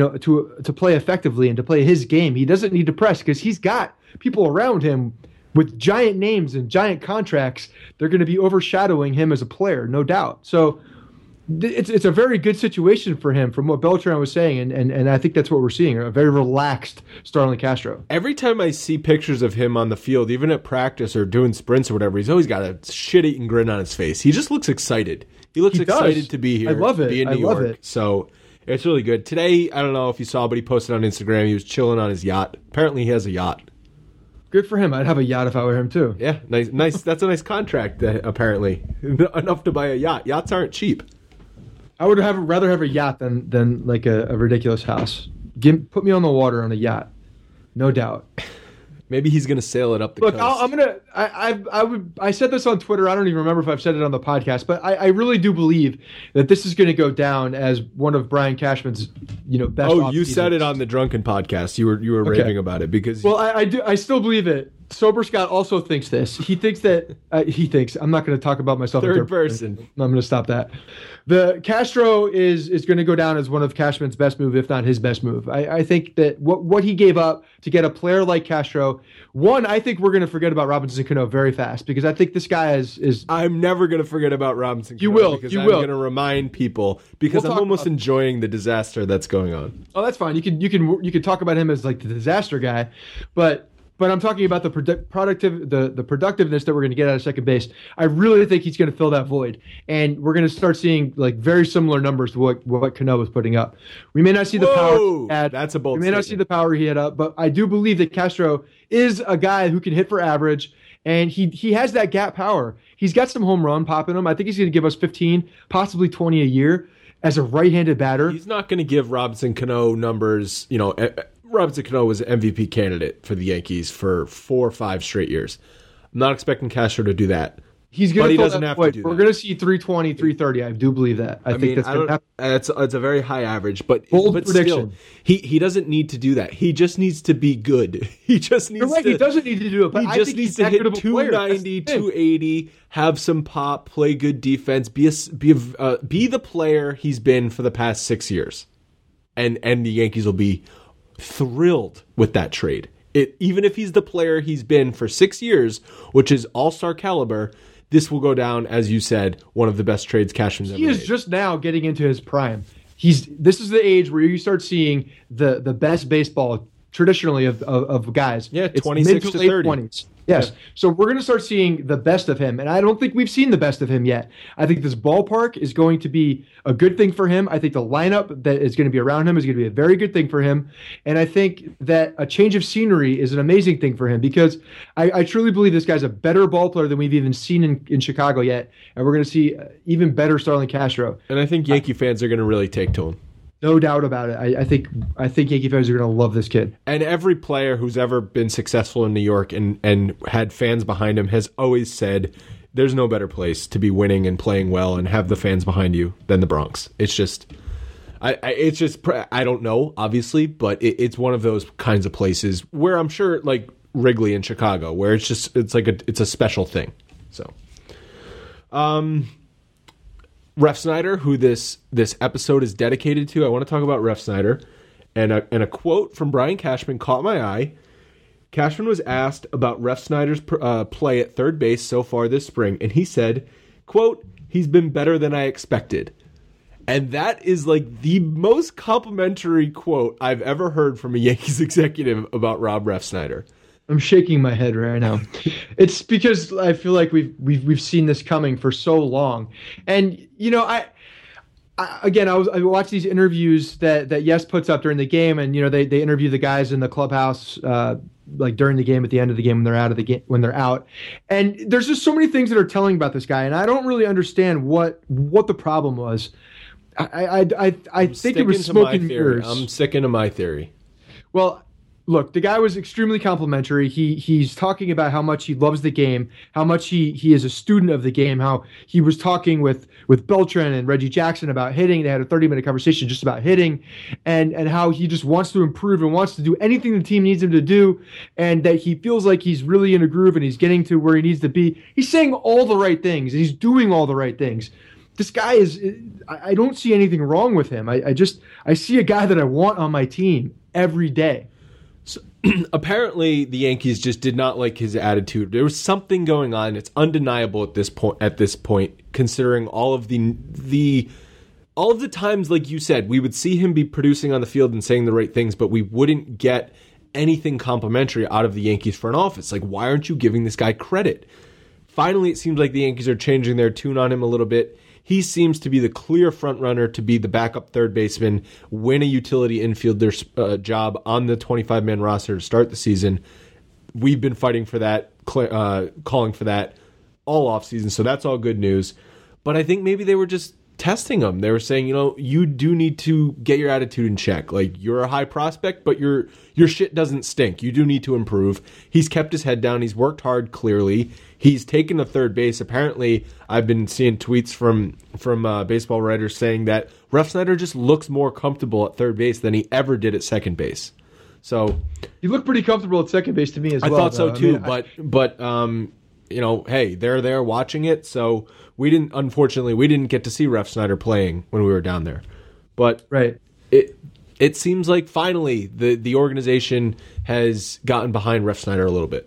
to play effectively and to play his game. He doesn't need to press because he's got people around him with giant names and giant contracts. They're going to be overshadowing him as a player, no doubt. So it's a very good situation for him, from what Beltran was saying, and I think that's what we're seeing, a very relaxed Starlin Castro. Every time I see pictures of him on the field, even at practice or doing sprints or whatever, he's always got a shit-eating grin on his face. He just looks excited. He looks excited to be here. I love it. Be in New York. So it's really good. Today, I don't know if you saw, but he posted on Instagram, he was chilling on his yacht. Apparently he has a yacht. Good for him. I'd have a yacht if I were him too. Yeah, nice. That's a nice contract, apparently. Enough to buy a yacht. Yachts aren't cheap. I would rather have a yacht than like a ridiculous house. Put me on the water on a yacht, no doubt. Maybe he's gonna sail it up the coast. I said this on Twitter. I don't even remember if I've said it on the podcast, but I really do believe that this is going to go down as one of Brian Cashman's best. Oh, you said it on the Drunken podcast. You were raving about it because. Well, I still believe it. Sober Scott also thinks this. He thinks that I'm not going to talk about myself in Third person. I'm going to stop that. The Castro is going to go down as one of Cashman's best move, if not his best move. I think that what he gave up to get a player like Castro, one, I think we're going to forget about Robinson Cano very fast because I think this guy is. I'm never going to forget about Robinson Cano. You will. Because You I'm will. going to remind people because I'm almost enjoying the disaster that's going on. Oh, that's fine. You can talk about him as like the disaster guy, but I'm talking about the productiveness that we're going to get out of second base. I really think he's going to fill that void, and we're going to start seeing like very similar numbers to what Cano was putting up. We may not see the power he had. That's a bold We may not see the power he had up, but I do believe that Castro is a guy who can hit for average, and he has that gap power. He's got some home run pop in him. I think he's going to give us 15, possibly 20 a year as a right-handed batter. He's not going to give Robinson Cano numbers, Robinson Cano was an MVP candidate for the Yankees for 4 or 5 straight years. I'm not expecting Castro to do that. He's going but to he doesn't have to do We're that. going to see 320, 330. I do believe that. I think that's going to happen. It's a very high average, but Bold but prediction. Still, he doesn't need to do that. He just needs to be good. He just needs You're right. to. He doesn't need to do it, but He I just think needs he's to that hit good of a player. That's 290, the thing. 280, have some pop, play good defense, be the player he's been for the past 6 years, and the Yankees will be thrilled with that trade. Even if he's the player he's been for 6 years, which is all-star caliber, this will go down, as you said, one of the best trades Cashman's ever He is made. just now getting into his prime. This is the age where you start seeing the best baseball traditionally of guys. Yeah, It's 26 mid to late 30. 20s. Yes. So we're going to start seeing the best of him. And I don't think we've seen the best of him yet. I think this ballpark is going to be a good thing for him. I think the lineup that is going to be around him is going to be a very good thing for him. And I think that a change of scenery is an amazing thing for him because I truly believe this guy's a better ball player than we've even seen in Chicago yet. And we're going to see even better Starlin Castro. And I think Yankee fans are going to really take to him. No doubt about it. I think Yankee fans are going to love this kid. And every player who's ever been successful in New York and had fans behind him has always said, there's no better place to be winning and playing well and have the fans behind you than the Bronx. It's just, I don't know, obviously, but it's one of those kinds of places where I'm sure, like Wrigley in Chicago, where it's a special thing. So, Ref Snyder, who this episode is dedicated to, I want to talk about Ref Snyder. And a quote from Brian Cashman caught my eye. Cashman was asked about Ref Snyder's play at third base so far this spring, and he said, quote, "He's been better than I expected." And that is like the most complimentary quote I've ever heard from a Yankees executive about Rob Ref Snyder. I'm shaking my head right now. It's because I feel like we've seen this coming for so long. And I watch these interviews that Yes puts up during the game, and they interview the guys in the clubhouse like during the game, at the end of the game, when they're out. And there's just so many things that are telling about this guy, and I don't really understand what the problem was. I think it was smoke and mirrors. I'm sticking to my theory. Well, look, the guy was extremely complimentary. He's talking about how much he loves the game, how much he is a student of the game, how he was talking with Beltran and Reggie Jackson about hitting. They had a 30-minute conversation just about hitting, and how he just wants to improve and wants to do anything the team needs him to do, and that he feels like he's really in a groove and he's getting to where he needs to be. He's saying all the right things, and he's doing all the right things. This guy I don't see anything wrong with him. I see a guy that I want on my team every day. So, apparently, the Yankees just did not like his attitude. There was something going on. It's undeniable at this point, considering all of the times, like you said, we would see him be producing on the field and saying the right things, but we wouldn't get anything complimentary out of the Yankees front office. Like, why aren't you giving this guy credit? Finally, it seems like the Yankees are changing their tune on him a little bit. He seems to be the clear front runner to be the backup third baseman, win a utility infielder job on the 25-man roster to start the season. We've been fighting for that, calling for that all offseason, so that's all good news. But I think maybe they were just testing him. They were saying, you do need to get your attitude in check. Like, you're a high prospect, but your shit doesn't stink. You do need to improve. He's kept his head down. He's worked hard, clearly. He's taken to third base. Apparently, I've been seeing tweets from baseball writers saying that Ref Snyder just looks more comfortable at third base than he ever did at second base. So he looked pretty comfortable at second base to me as well. I thought so though. too, I mean, but hey, they're there watching it, so we didn't get to see Ref Snyder playing when we were down there. But right. It seems like finally the organization has gotten behind Ref Snyder a little bit.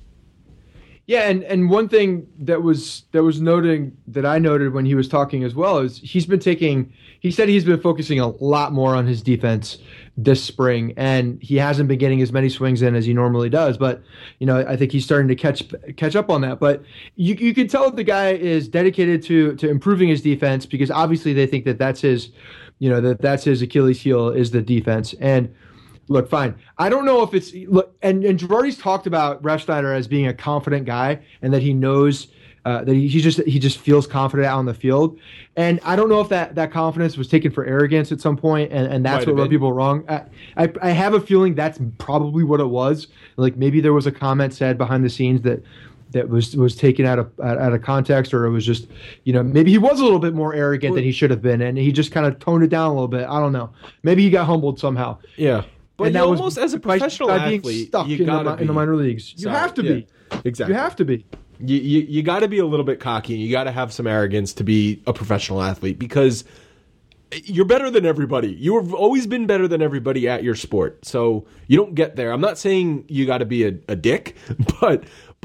Yeah, and one thing that was that I noted when he was talking as well is he said he's been focusing a lot more on his defense this spring, and he hasn't been getting as many swings in as he normally does. But I think he's starting to catch up on that. But you can tell that the guy is dedicated to improving his defense, because obviously they think that that's his that's his Achilles heel is the defense. And look, fine. I don't know if it's and Girardi's talked about Ref Snyder as being a confident guy, and that he knows that he just feels confident out on the field. And I don't know if that confidence was taken for arrogance at some point, and that's what rubbed people wrong. I have a feeling that's probably what it was. Like maybe there was a comment said behind the scenes that was taken out of context, or it was just maybe he was a little bit more arrogant than he should have been, and he just kind of toned it down a little bit. I don't know. Maybe he got humbled somehow. Yeah. But that almost as a professional athlete, being stuck you in the minor leagues. You have to be. Exactly. You have to be. You got to be a little bit cocky. You got to have some arrogance to be a professional athlete, because you're better than everybody. You have always been better than everybody at your sport. So you don't get there. I'm not saying you got to be a dick, but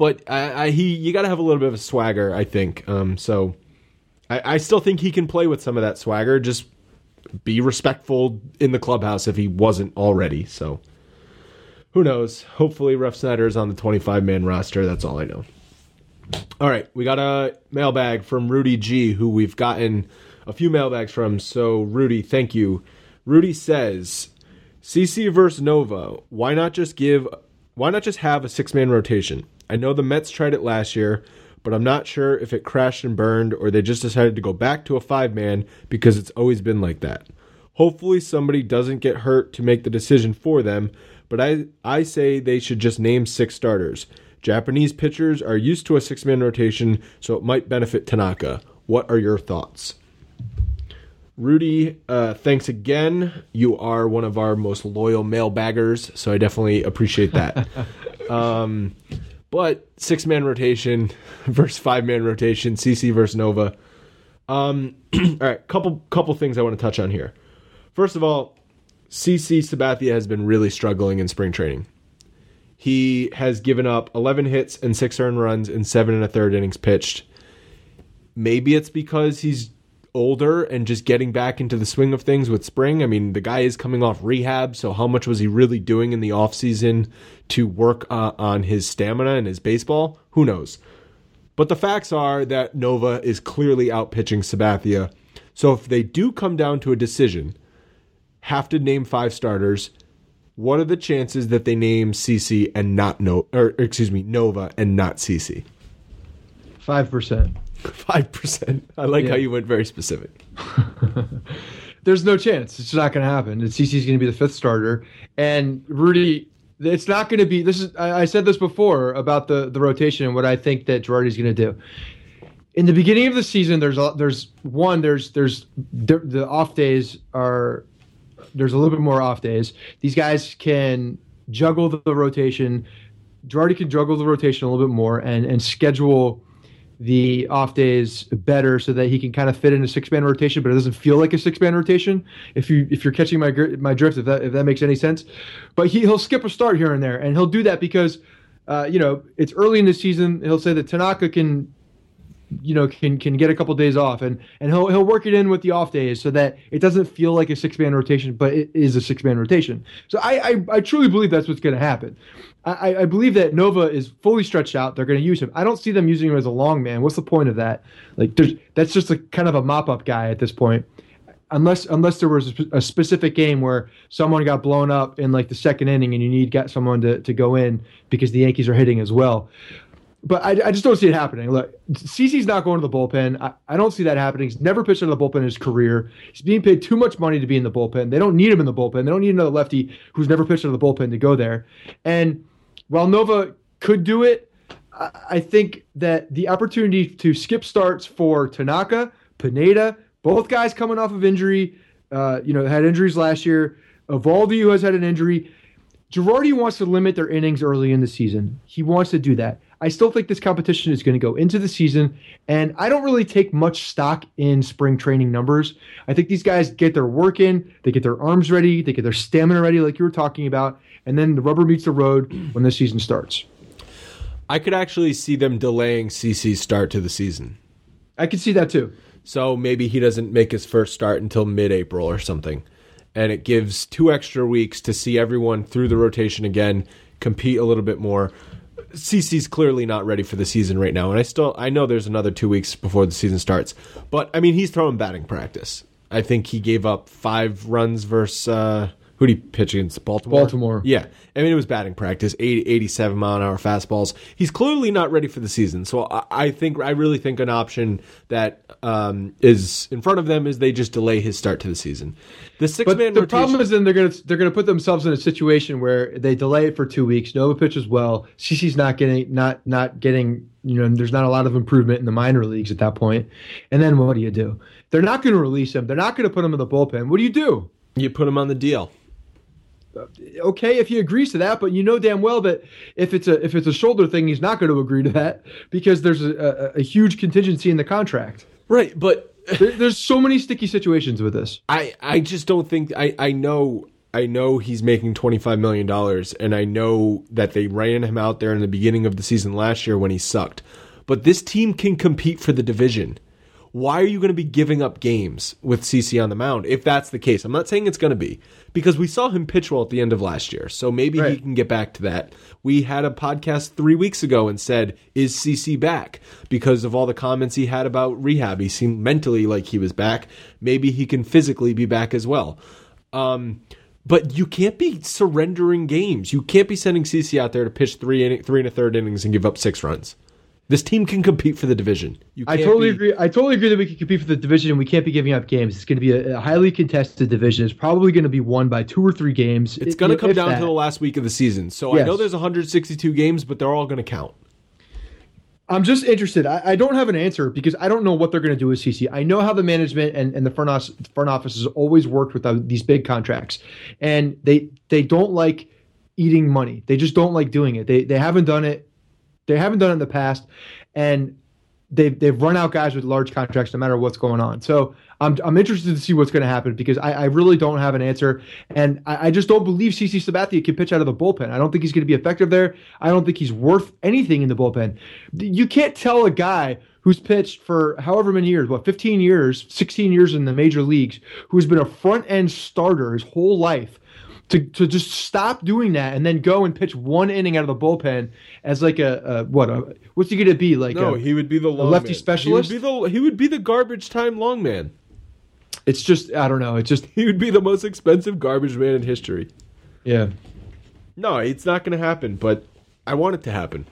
you got to have a little bit of a swagger, I think. So I still think he can play with some of that swagger. Just be respectful in the clubhouse if he wasn't already. So who knows? Hopefully Ref Snyder is on the 25-man roster. That's all I know. All right, we got a mailbag from Rudy G, who we've gotten a few mailbags from. So Rudy, thank you. Rudy says, CC versus Nova. Why not just have a 6-man rotation? I know the Mets tried it last year, but I'm not sure if it crashed and burned or they just decided to go back to a 5-man because it's always been like that. Hopefully somebody doesn't get hurt to make the decision for them, but I say they should just name 6 starters. Japanese pitchers are used to a 6-man rotation, so it might benefit Tanaka. What are your thoughts? Rudy, thanks again. You are one of our most loyal mailbaggers, so I definitely appreciate that. But 6-man rotation versus 5-man rotation, CC versus Nova. All right, couple things I want to touch on here. First of all, CC Sabathia has been really struggling in spring training. He has given up 11 hits and 6 earned runs in 7 1/3 innings pitched. Maybe it's because he's older and just getting back into the swing of things with spring. I mean, the guy is coming off rehab, so how much was he really doing in the offseason to work on his stamina and his baseball? Who knows? But the facts are that Nova is clearly outpitching Sabathia. So if they do come down to a decision, have to name 5 starters, what are the chances that they name CC and not Nova and not CC? 5%. 5%. I like how you went very specific. There's no chance. It's not going to happen. And CC's going to be the 5th starter. And Rudy, it's not going to be. I said this before about the rotation and what I think that Girardi's going to do. In the beginning of the season, the off days are. There's a little bit more off days. These guys can juggle the rotation. Girardi can juggle the rotation a little bit more and schedule the off days better so that he can kind of fit in a 6-man rotation, but it doesn't feel like a 6-man rotation. If you're catching my drift, if that makes any sense. But he'll skip a start here and there, and he'll do that because it's early in the season. He'll say that Tanaka can get a couple days off, and he'll work it in with the off days so that it doesn't feel like a 6-man rotation, but it is a 6-man rotation. So I truly believe that's what's going to happen. I believe that Nova is fully stretched out. They're going to use him. I don't see them using him as a long man. What's the point of that? Like, that's just a kind of a mop-up guy at this point. Unless there was a specific game where someone got blown up in like the 2nd inning and you need someone to go in because the Yankees are hitting as well. But I just don't see it happening. Look, CC's not going to the bullpen. I don't see that happening. He's never pitched out of the bullpen in his career. He's being paid too much money to be in the bullpen. They don't need him in the bullpen. They don't need another lefty who's never pitched out of the bullpen to go there. And while Nova could do it, I think that the opportunity to skip starts for Tanaka, Pineda, both guys coming off of injury, had injuries last year. Evaldi, who has had an injury. Girardi wants to limit their innings early in the season. He wants to do that. I still think this competition is going to go into the season, and I don't really take much stock in spring training numbers. I think these guys get their work in, they get their arms ready, they get their stamina ready like you were talking about, and then the rubber meets the road when the season starts. I could actually see them delaying CC's start to the season. I could see that too. So maybe he doesn't make his first start until mid-April or something. And it gives 2 extra weeks to see everyone through the rotation again, compete a little bit more. CC's clearly not ready for the season right now, and I know there's another 2 weeks before the season starts. But, I mean, he's throwing batting practice. I think he gave up 5 runs versus... who did he pitch against? Baltimore? Yeah. I mean, it was batting practice, 87 mile an hour fastballs. He's clearly not ready for the season. So I really think an option that is in front of them is they just delay his start to the season. The six-man rotation. The problem is then they're gonna put themselves in a situation where they delay it for 2 weeks. Nova pitches well. CC's not getting. There's not a lot of improvement in the minor leagues at that point. And then what do? They're not going to release him. They're not going to put him in the bullpen. What do? You put him on the DL. Okay, if he agrees to that, but you know damn well that if it's a shoulder thing, he's not going to agree to that because there's a huge contingency in the contract. Right, but there's so many sticky situations with this. I just don't think I know he's making $25 million, and I know that they ran him out there in the beginning of the season last year when he sucked. But this team can compete for the division. Why are you going to be giving up games with CC on the mound if that's the case? I'm not saying it's going to be, because we saw him pitch well at the end of last year, so maybe he can get back to that. We had a podcast 3 weeks ago and said, is CC back? Because of all the comments he had about rehab. He seemed mentally like he was back. Maybe he can physically be back as well. But you can't be surrendering games. You can't be sending CC out there to pitch 3 and a third innings and give up 6 runs. This team can compete for the division. I totally agree. I totally agree that we can compete for the division and we can't be giving up games. It's going to be a highly contested division. It's probably going to be won by 2 or 3 games. It's going to come down to the last week of the season. So yes. I know there's 162 games, but they're all going to count. I'm just interested. I don't have an answer because I don't know what they're going to do with CC. I know how the management and the front office has always worked with these big contracts, and they don't like eating money. They just don't like doing it. They haven't done it. They haven't done it in the past, and they've run out guys with large contracts no matter what's going on. So I'm interested to see what's going to happen because I really don't have an answer, and I just don't believe CC Sabathia can pitch out of the bullpen. I don't think he's going to be effective there. I don't think he's worth anything in the bullpen. You can't tell a guy who's pitched for however many years, 15 years, 16 years in the major leagues, who's been a front-end starter his whole life, to just stop doing that and then go and pitch 1 inning out of the bullpen as like what's he going to be like? No, he would be the long lefty man. Specialist. He would be the garbage time long man. It's just I don't know. It's just he would be the most expensive garbage man in history. Yeah. No, it's not going to happen, but I want it to happen.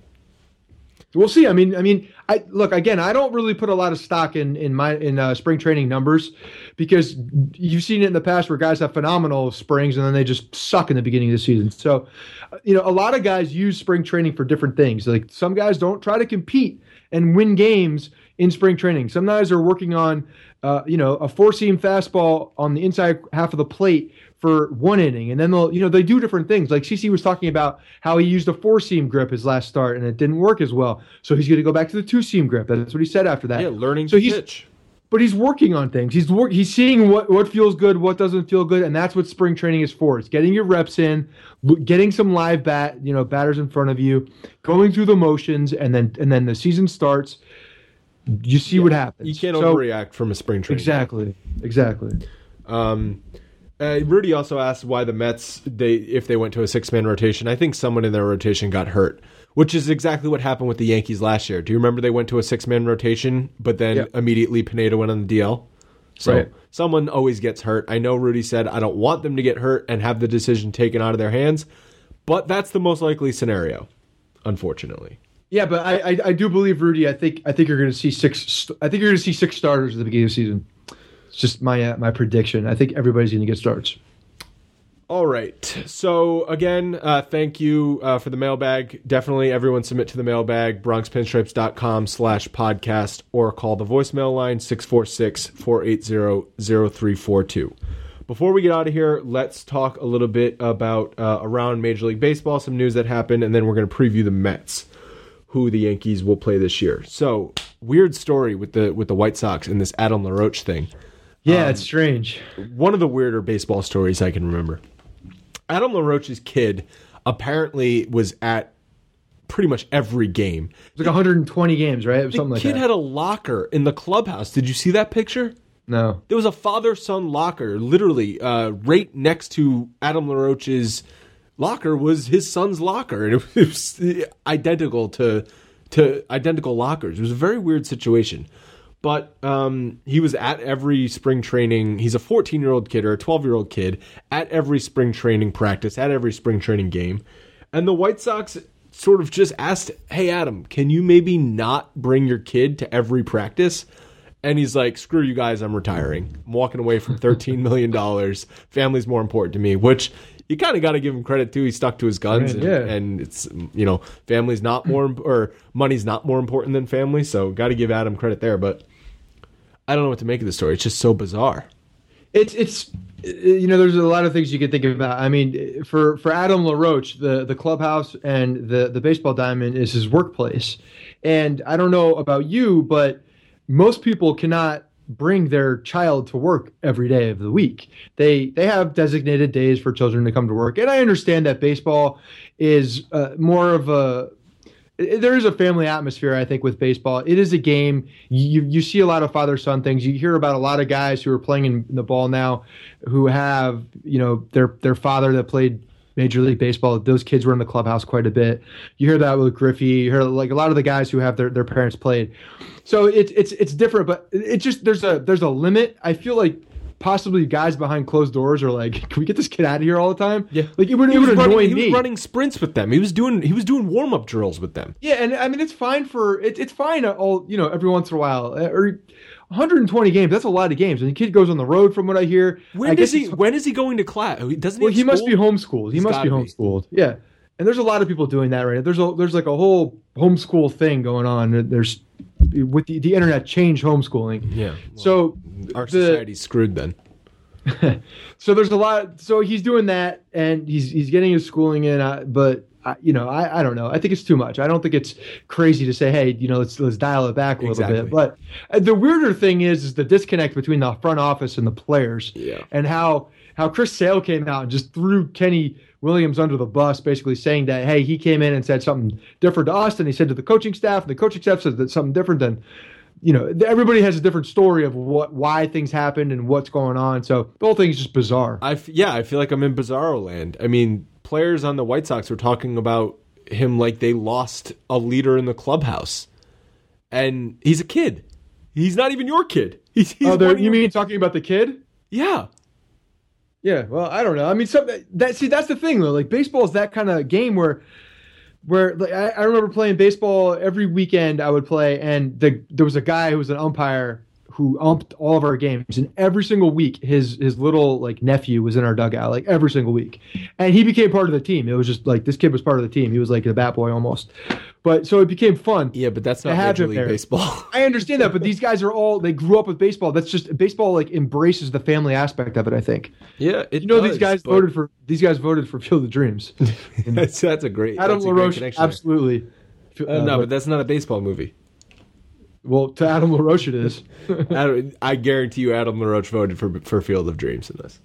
We'll see. I mean, I look again. I don't really put a lot of stock in spring training numbers because you've seen it in the past where guys have phenomenal springs and then they just suck in the beginning of the season. So, a lot of guys use spring training for different things. Like some guys don't try to compete and win games in spring training. Some guys are working on, a 4-seam fastball on the inside half of the plate for 1 inning, and then they do different things. Like CC was talking about how he used a 4-seam grip his last start, and it didn't work as well. So he's going to go back to the 2-seam grip. That's what he said after that. Yeah, learning to pitch. But he's working on things. He's seeing what feels good, what doesn't feel good, and that's what spring training is for. It's getting your reps in, getting some live batters in front of you, going through the motions, and then the season starts. You see what happens. You can't overreact from a spring training. Exactly. Rudy also asked why the Mets, if they went to a 6-man rotation. I think someone in their rotation got hurt, which is exactly what happened with the Yankees last year. Do you remember they went to a 6-man rotation, but then immediately Pineda went on the DL? So someone always gets hurt. I know Rudy said, I don't want them to get hurt and have the decision taken out of their hands, but that's the most likely scenario, unfortunately. Yeah, but I do believe Rudy. I think you're going to see 6. I think you're going to see 6 starters at the beginning of the season. It's just my prediction. I think everybody's going to get starts. All right. So again, thank you for the mailbag. Definitely everyone submit to the mailbag, BronxPinstripes.com/podcast, or call the voicemail line 646-480-0342. before we get out of here, let's talk a little bit about around Major League Baseball, some news that happened, and then we're going to preview the Mets, who the Yankees will play this year. So, weird story with the White Sox and this Adam LaRoche thing. Yeah, it's strange. One of the weirder baseball stories I can remember. Adam LaRoche's kid apparently was at pretty much every game. It was like 120 games, right? Something like that. The kid had a locker in the clubhouse. Did you see that picture? No. There was a father-son locker, literally, right next to Adam LaRoche's locker was his son's locker, and it was identical to identical lockers. It was a very weird situation. But he was at every spring training. He's a 14-year-old kid or a 12-year-old kid at every spring training practice, at every spring training game. And the White Sox sort of just asked, hey, Adam, can you maybe not bring your kid to every practice? And he's like, screw you guys, I'm retiring. I'm walking away from $13 million. Family's more important to me, which you kind of got to give him credit too. He stuck to his guns, and it's, family's not more, or money's not more important than family. So got to give Adam credit there. But I don't know what to make of the story. It's just so bizarre. It's there's a lot of things you could think about. I mean, for Adam LaRoche, the clubhouse and the baseball diamond is his workplace. And I don't know about you, but most people cannot bring their child to work every day of the week. They have designated days for children to come to work. And I understand that baseball is more of there is a family atmosphere, I think, with baseball. It is a game. You see a lot of father-son things. You hear about a lot of guys who are playing in the ball now who have, their father that played Major League Baseball. Those kids were in the clubhouse quite a bit. You hear that with Griffey. You hear like a lot of the guys who have their parents played. So it's different, but it's just there's a limit. I feel like possibly guys behind closed doors are like, can we get this kid out of here all the time? Yeah, like it would annoy me. He was running sprints with them. He was doing warm up drills with them. Yeah, and I mean it's fine it's fine all every once in a while. Or 120 games, that's a lot of games. And the kid goes on the road from what I hear. When is he going to class? Doesn't he? Well, he must be homeschooled. He must be homeschooled. Yeah. And there's a lot of people doing that right now. There's like a whole homeschool thing going on. There's with the internet changed homeschooling. Yeah. Well, so our society's screwed then. So there's a lot. So he's doing that, and he's getting his schooling in. But I don't know. I think it's too much. I don't think it's crazy to say, hey, let's dial it back a little bit. But the weirder thing is the disconnect between the front office and the players. Yeah. And how Chris Sale came out and just threw Kenny Williams under the bus, basically saying that, hey, he came in and said something different to us than he said to the coaching staff, and the coaching staff said that something different than, everybody has a different story of why things happened and what's going on. So the whole thing's just bizarre. I feel like I'm in bizarro land. I mean, players on the White Sox were talking about him like they lost a leader in the clubhouse, and he's a kid. He's not even your kid. You mean talking about the kid? Yeah. Yeah, well, I don't know. I mean, that's the thing though. Like baseball is that kind of game where like, I remember playing baseball every weekend. I would play, and there was a guy who was an umpire who umped all of our games, and every single week his little like nephew was in our dugout, like every single week, and he became part of the team. It was just like this kid was part of the team. He was like a bat boy almost. But so it became fun. Yeah, but that's not Major League Baseball. I understand that, but these guys they grew up with baseball. That's just baseball like embraces the family aspect of it, I think. Yeah, these guys voted for Field of Dreams. that's a great Adam LaRoche, absolutely. But that's not a baseball movie. Well, to Adam LaRoche it is. I guarantee you Adam LaRoche voted for Field of Dreams in this.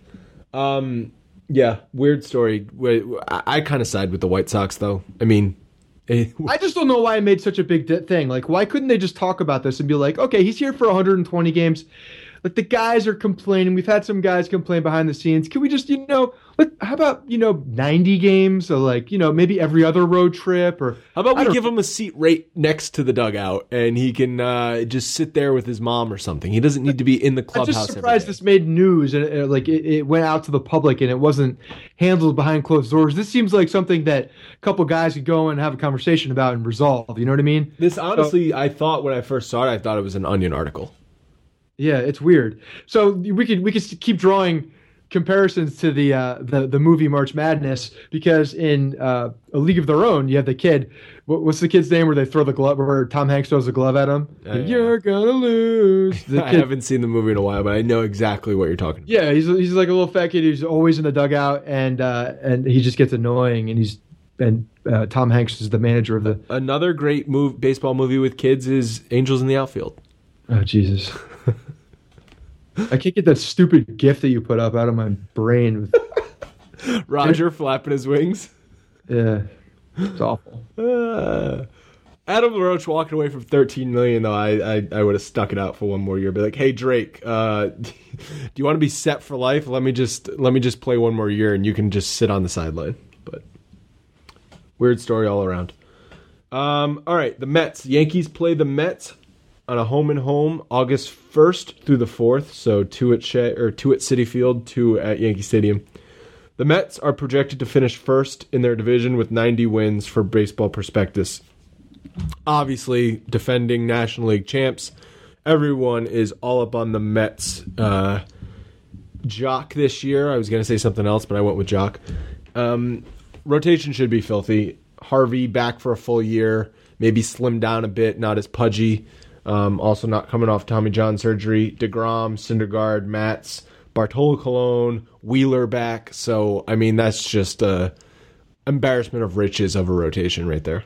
Yeah, weird story. I kind of side with the White Sox, though. I mean... I just don't know why it made such a big thing. Like, why couldn't they just talk about this and be like, okay, he's here for 120 games. Like, the guys are complaining. We've had some guys complain behind the scenes. Can we just, how about, 90 games? Or like, maybe every other road trip? Or how about we give him a seat right next to the dugout and he can just sit there with his mom or something? He doesn't need to be in the clubhouse. I'm just surprised this made news and it went out to the public and it wasn't handled behind closed doors. This seems like something that a couple guys could go and have a conversation about and resolve. You know what I mean? This honestly, I thought when I first saw it, I thought it was an Onion article. Yeah, it's weird. So we could keep drawing comparisons to the movie March Madness, because in A League of Their Own, you have the kid. What's the kid's name where they throw the glove, where Tom Hanks throws the glove at him? Yeah. You're gonna lose. I haven't seen the movie in a while, but I know exactly what you're talking about. Yeah, he's like a little fat kid who's always in the dugout, and he just gets annoying, and Tom Hanks is the manager of the. Another great baseball movie with kids is Angels in the Outfield. Oh Jesus! I can't get that stupid GIF that you put up out of my brain. Roger flapping his wings. Yeah, it's awful. Adam LaRoche walking away from $13 million, though. I would have stuck it out for one more year. Be like, hey Drake, do you want to be set for life? Let me just play one more year, and you can just sit on the sideline. But weird story all around. All right, the Mets. Yankees play the Mets on a home and home August 1st through the 4th. So two at Citi Field, 2 at Yankee Stadium. The Mets are projected to finish first in their division with 90 wins for Baseball Prospectus. Obviously, defending National League champs. Everyone is all up on the Mets. Jock this year. I was going to say something else, but I went with Jock. Rotation should be filthy. Harvey back for a full year. Maybe slimmed down a bit, not as pudgy. Also not coming off Tommy John surgery. DeGrom, Syndergaard, Matz, Bartolo Colon, Wheeler back. So, I mean, that's just a embarrassment of riches of a rotation right there.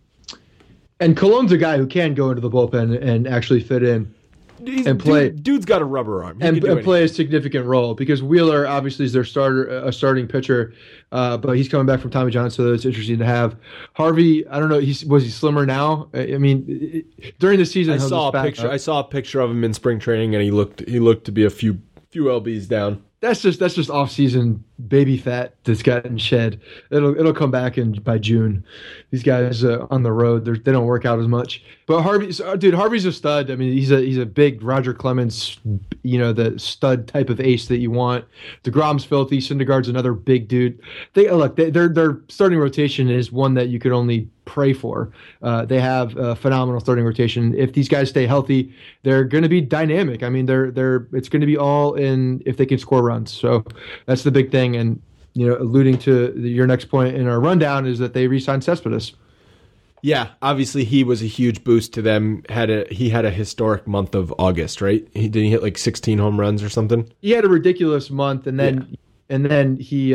And Colon's a guy who can go into the bullpen and actually fit in and play. Dude's got a rubber arm. And play a significant role, because Wheeler obviously is their starting pitcher, but he's coming back from Tommy John, so it's interesting to have. Harvey, I don't know, was he slimmer now? I mean, during the season, I saw a picture of him in spring training, and he looked to be a few lbs down. That's just off-season baby fat that's gotten shed. It'll come back by June. These guys on the road, they don't work out as much. But Harvey's a stud. I mean, he's a big Roger Clemens, the stud type of ace that you want. DeGrom's filthy. Syndergaard's another big dude. Their starting rotation is one that you could only pray for. They have a phenomenal starting rotation. If these guys stay healthy, they're going to be dynamic. I mean, it's going to be all in if they can score runs. So that's the big thing. And alluding to your next point in our rundown is that they re-signed Cespedes. Yeah, obviously he was a huge boost to them. He had a historic month of August, right? He hit like 16 home runs or something. He had a ridiculous month, and then he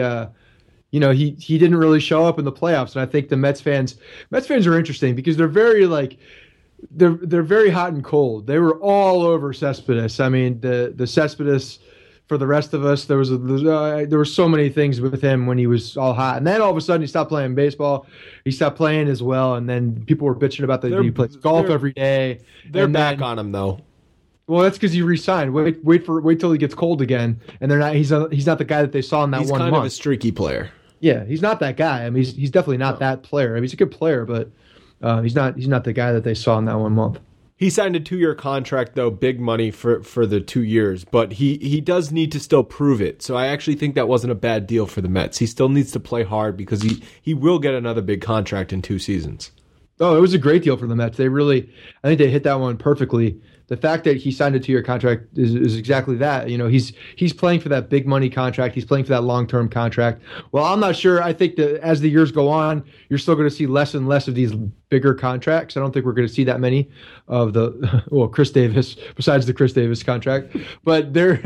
didn't really show up in the playoffs. And I think the Mets fans are interesting because they're very they're very hot and cold. They were all over Cespedes. I mean, the Cespedes. For the rest of us, there were so many things with him when he was all hot, and then all of a sudden he stopped playing baseball. He stopped playing as well, and then people were bitching about that he plays golf every day. They're back on him though. Well, that's because he re-signed. Wait till he gets cold again, and they're not. He's not the guy that they saw in that 1 month. He's kind of a streaky player. Yeah, he's not that guy. I mean, he's definitely not that player. I mean, he's a good player, but he's not the guy that they saw in that 1 month. He signed a 2-year contract, though, big money for the 2 years, but he does need to still prove it. So I actually think that wasn't a bad deal for the Mets. He still needs to play hard because he will get another big contract in 2 seasons. Oh, it was a great deal for the Mets. I think they hit that one perfectly. The fact that he signed a 2-year contract is exactly that. He's playing for that big money contract. He's playing for that long-term contract. Well, I'm not sure. I think that as the years go on, you're still going to see less and less of these bigger contracts. I don't think we're going to see that many of Chris Davis, besides the Chris Davis contract. But there's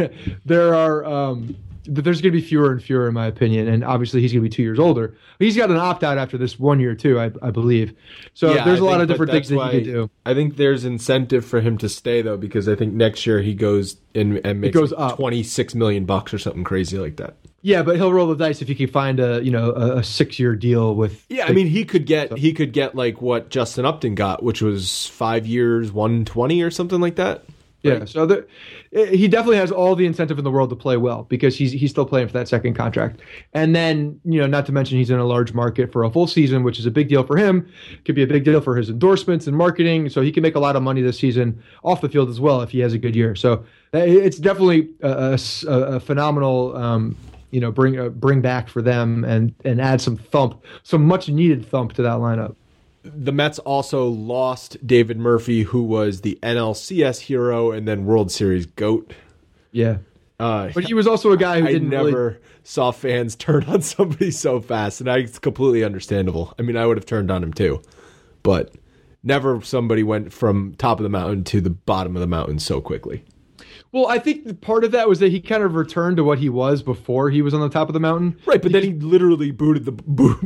going to be fewer and fewer, in my opinion. And obviously, he's going to be 2 years older. He's got an opt-out after this 1 year, too, I believe. So there's a lot of different things that he can do. I think there's incentive for him to stay, though, because I think next year he goes in and makes $26 million or something crazy like that. Yeah, but he'll roll the dice if he can find a 6-year deal with. Yeah, I mean he could get like what Justin Upton got, which was 5 years, 120 or something like that. Yeah, so he definitely has all the incentive in the world to play well because he's still playing for that second contract. And then, not to mention he's in a large market for a full season, which is a big deal for him. Could be a big deal for his endorsements and marketing. So he can make a lot of money this season off the field as well if he has a good year. So it's definitely a phenomenal bring back for them and add some much needed thump to that lineup. The Mets also lost David Murphy, who was the NLCS hero and then World Series GOAT. Yeah. But he was also a guy who I didn't never really... saw fans turn on somebody so fast, and it's completely understandable. I mean, I would have turned on him too, but never somebody went from top of the mountain to the bottom of the mountain so quickly. Well, I think part of that was that he kind of returned to what he was before he was on the top of the mountain. Right, but then he literally booted the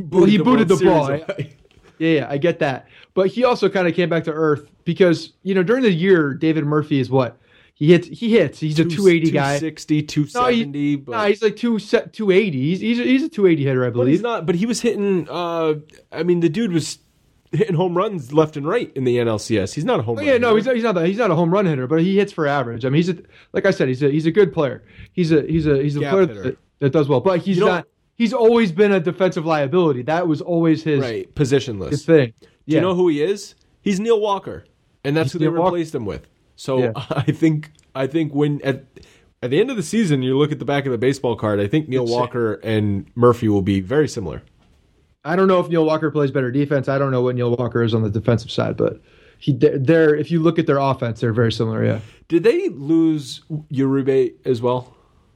ball. Yeah, I get that. But he also kind of came back to earth because, during the year, David Murphy is what? He hits. He's a 280 guy. 260, 270. No, he's like 280. He's a 280 hitter, I believe. But he's not. But he was hitting. The dude was hitting home runs left and right in the NLCS. He's not a home run hitter. No, he's not a home run hitter, but he hits for average. I mean, like I said, he's a good player. He's a player that does well, but he's not. He's always been a defensive liability. That was always his positionless his thing. Do you know who he is? He's Neil Walker, and that's who they replaced him with. So I think when at the end of the season you look at the back of the baseball card, I think Neil Walker and Murphy will be very similar. I don't know if Neil Walker plays better defense. I don't know what Neil Walker is on the defensive side, but they're if you look at their offense, they're very similar. Yeah. Did they lose Uribe as well?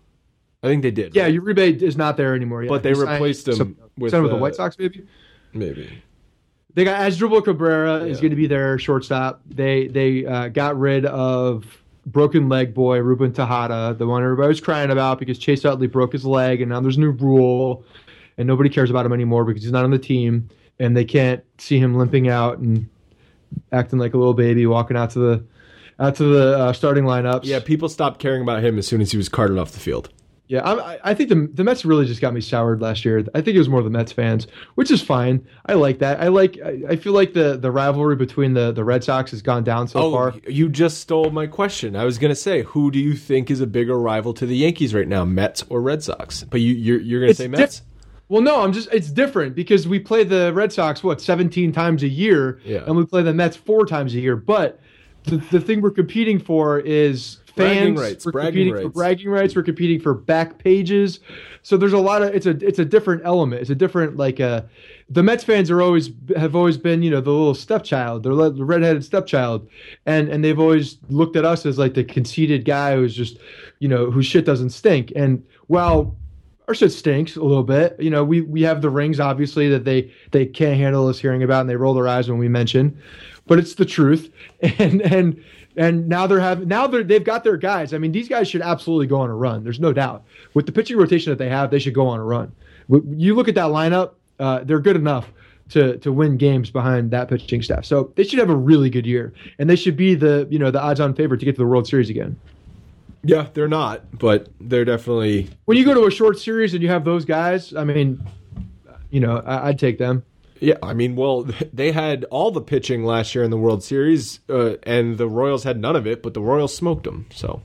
I think they did. Yeah, right? Uribe is not there anymore. Yeah. But they replaced him with the White Sox, maybe. Maybe. They got Asdrubal Cabrera is going to be their shortstop. They got rid of broken leg boy Ruben Tejada, the one everybody was crying about because Chase Utley broke his leg, and now there's a new rule, and nobody cares about him anymore because he's not on the team, and they can't see him limping out and acting like a little baby walking out to the starting lineups. Yeah, people stopped caring about him as soon as he was carted off the field. Yeah, I think the Mets really just got me soured last year. I think it was more the Mets fans, which is fine. I like that. I feel like the rivalry between the Red Sox has gone down so far. You just stole my question. I was going to say, who do you think is a bigger rival to the Yankees right now, Mets or Red Sox? But you're going to say Mets? Well, no, it's different because we play the Red Sox 17 times a year, and we play the Mets 4 times a year. But the thing we're competing for is fans. We're competing for bragging rights. We're competing for back pages. So there's a lot of it's a different element. It's a different the Mets fans have always been the little stepchild. They're the redheaded stepchild, and they've always looked at us as like the conceited guy who's just whose shit doesn't stink. And while our shit stinks a little bit, we have the rings obviously that they can't handle us hearing about, and they roll their eyes when we mention, but it's the truth. And now they've got their guys. I mean, these guys should absolutely go on a run. There's no doubt. With the pitching rotation that they have, they should go on a run. You look at that lineup, they're good enough to win games behind that pitching staff. So they should have a really good year, and they should be the odds-on favorite to get to the World Series again. Yeah, they're not, but they're definitely. When you go to a short series and you have those guys, I mean, I'd take them. Yeah, I mean, well, they had all the pitching last year in the World Series, and the Royals had none of it, but the Royals smoked them. So,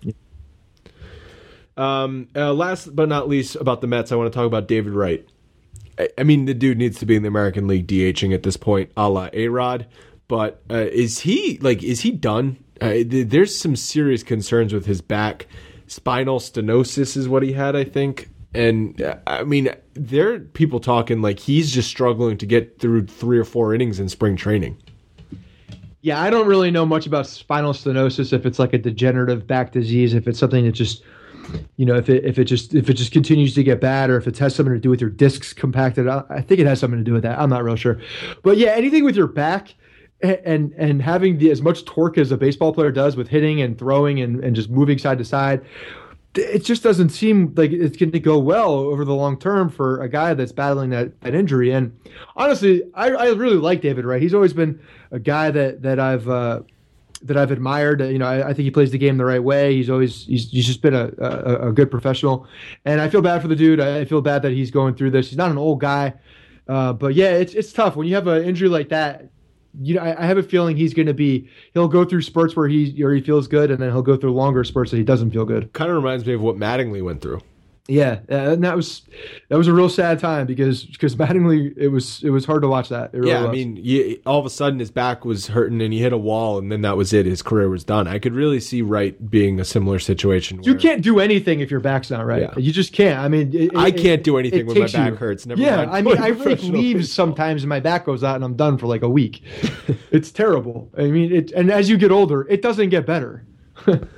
last but not least about the Mets, I want to talk about David Wright. I mean, the dude needs to be in the American League DHing at this point, a la A-Rod. But is he done? There's some serious concerns with his back. Spinal stenosis is what he had, I think. And, I mean, there are people talking like he's just struggling to get through 3 or 4 innings in spring training. Yeah, I don't really know much about spinal stenosis, if it's like a degenerative back disease, if it's something that just, if it just continues to get bad, or if it has something to do with your discs compacted. I think it has something to do with that. I'm not real sure. But, yeah, anything with your back and having as much torque as a baseball player does with hitting and throwing and just moving side to side, it just doesn't seem like it's going to go well over the long term for a guy that's battling that injury. And honestly, I really like David Wright. He's always been a guy that I've admired. I think he plays the game the right way. He's just been a good professional, and I feel bad for the dude. I feel bad that he's going through this. He's not an old guy, but yeah, it's tough when you have an injury like that. I have a feeling he'll go through spurts where he feels good, and then he'll go through longer spurts that he doesn't feel good. Kind of reminds me of what Mattingly went through. Yeah, and that was a real sad time because Mattingly, it was hard to watch that. It really was. I mean, all of a sudden his back was hurting and he hit a wall, and then that was it. His career was done. I could really see Wright being a similar situation. You can't do anything if your back's not right. Yeah. You just can't. I mean, I can't do anything when my back hurts. Never mind. I mean, I make leaves sometimes and my back goes out and I'm done for like a week. It's terrible. I mean, and as you get older, it doesn't get better.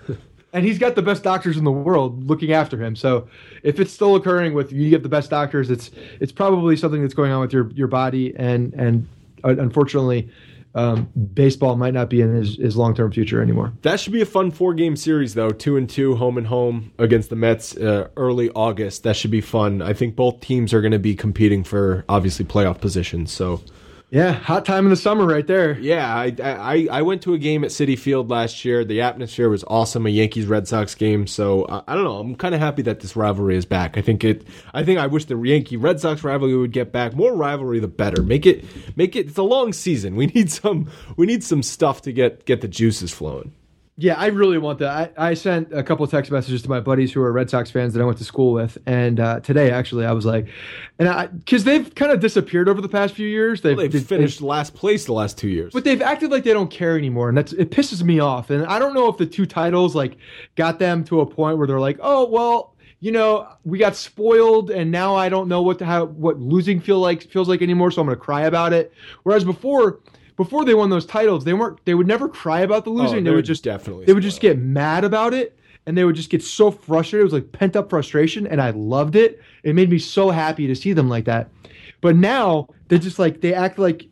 And he's got the best doctors in the world looking after him. So if it's still occurring with you get the best doctors, it's probably something that's going on with your body. And unfortunately, baseball might not be in his long-term future anymore. That should be a fun 4-game series, though. 2-2, home and home against the Mets early August. That should be fun. I think both teams are going to be competing for, obviously, playoff positions. So, yeah, hot time in the summer right there. Yeah, I went to a game at Citi Field last year. The atmosphere was awesome, a Yankees-Red Sox game. So, I don't know. I'm kind of happy that this rivalry is back. I wish the Yankee-Red Sox rivalry would get back. More rivalry, the better. Make it. It's a long season. We need some stuff to get the juices flowing. Yeah, I really want that. I sent a couple of text messages to my buddies who are Red Sox fans that I went to school with, and today actually I was like, because they've kind of disappeared over the past few years. They've finished last place the last 2 years, but they've acted like they don't care anymore, and it pisses me off. And I don't know if the 2 titles got them to a point where they're like, oh well, we got spoiled, and now I don't know what losing feels like anymore, so I'm going to cry about it. Whereas before they won those titles, they would never cry about the losing. They would just get mad about it, and they would just get so frustrated. It was like pent up frustration, and I loved it. It made me so happy to see them like that. But now they're just like they act like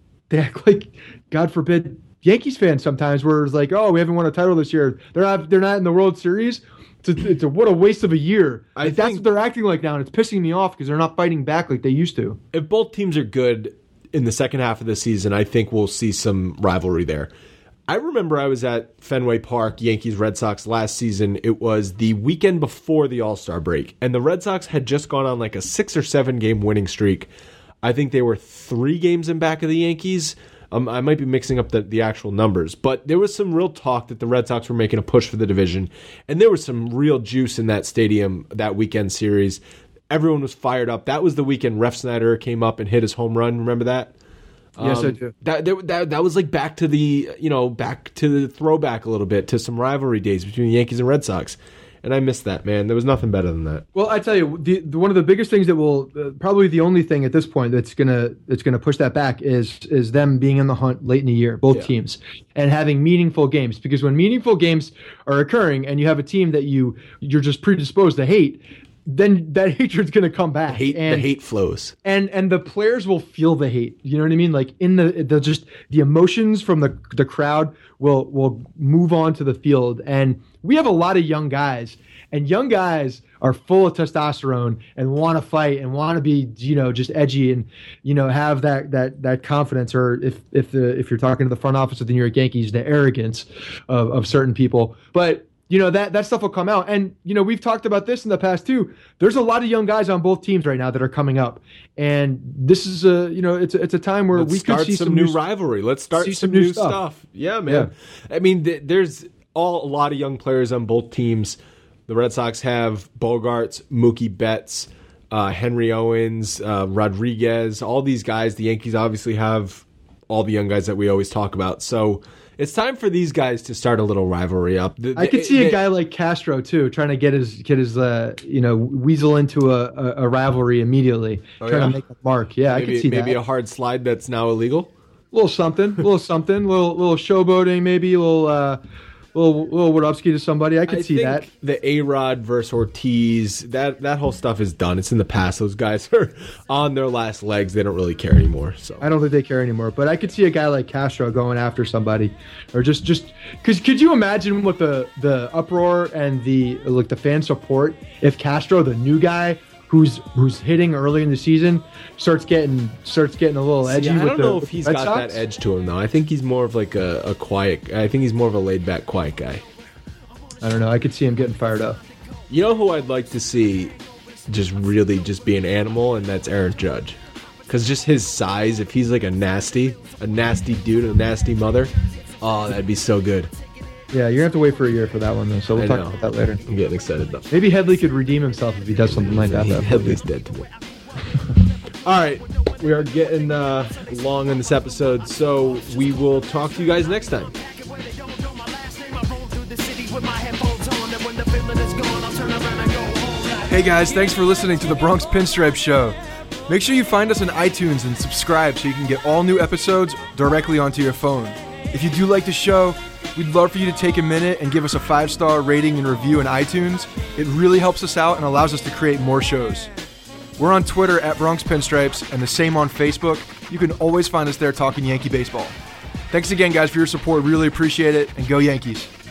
God forbid Yankees fans sometimes, where it's like, oh, we haven't won a title this year. They're not in the World Series. What a waste of a year. That's what they're acting like now, and it's pissing me off because they're not fighting back like they used to. If both teams are good in the second half of the season, I think we'll see some rivalry there. I remember I was at Fenway Park, Yankees-Red Sox last season. It was the weekend before the All-Star break, and the Red Sox had just gone on like a 6 or 7 game winning streak. I think they were 3 games in back of the Yankees. I might be mixing up the actual numbers, but there was some real talk that the Red Sox were making a push for the division, and there was some real juice in that stadium that weekend series. Everyone was fired up. That was the weekend Refsnyder came up and hit his home run. Remember that? Yes, I do. That was like back to the throwback a little bit to some rivalry days between the Yankees and Red Sox. And I missed that, man. There was nothing better than that. Well, I tell you, one of the biggest things that will probably the only thing at this point that's gonna push that back is them being in the hunt late in the year, both teams, and having meaningful games. Because when meaningful games are occurring and you have a team that you're just predisposed to hate, then that hatred's going to come back. The hate flows. And the players will feel the hate. You know what I mean? Like the emotions from the crowd will move on to the field. And we have a lot of young guys, and young guys are full of testosterone and want to fight and want to be, just edgy and, have that confidence, or if you're talking to the front office of the New York Yankees, the arrogance of certain people. But that stuff will come out. And, we've talked about this in the past too. There's a lot of young guys on both teams right now that are coming up. And this is it's a time where we could see some new rivalry. Let's start some new stuff. Yeah, man. Yeah. I mean, there's a lot of young players on both teams. The Red Sox have Bogarts, Mookie Betts, Henry Owens, Rodriguez, all these guys. The Yankees obviously have all the young guys that we always talk about. So it's time for these guys to start a little rivalry up. I could see a guy like Castro too, trying to get his weasel into a rivalry immediatly, trying to make a mark. Yeah, I could see that. Maybe a hard slide that's now illegal. A little something, little showboating, maybe a little Wadowski to somebody. I could see that. The A-Rod versus Ortiz, that whole stuff is done. It's in the past. Those guys are on their last legs. They don't really care anymore. So I don't think they care anymore. But I could see a guy like Castro going after somebody, or just because could you imagine what the uproar and the fan support if Castro, the new guy who's hitting early in the season, starts getting a little edgy. I don't know if he's got that edge to him though. I think he's more of like a quiet. I think he's more of a laid back, quiet guy. I don't know. I could see him getting fired up. You know who I'd like to see just be an animal, and that's Aaron Judge. Because just his size, if he's like a nasty dude, a nasty mother, oh, that'd be so good. Yeah, you're going to have to wait for a year for that one, though, so we'll talk about that later. I'm getting excited, though. Maybe Headley could redeem himself if he does something like that. Headley's dead to me. All right, we are getting long in this episode, so we will talk to you guys next time. Hey guys, thanks for listening to the Bronx Pinstripe Show. Make sure you find us on iTunes and subscribe so you can get all new episodes directly onto your phone. If you do like the show, We'd love for you to take a minute and give us a 5-star rating and review in iTunes. It really helps us out and allows us to create more shows. We're on Twitter at Bronx Pinstripes and the same on Facebook. You can always find us there talking Yankee baseball. Thanks again, guys, for your support. Really appreciate it, and go Yankees.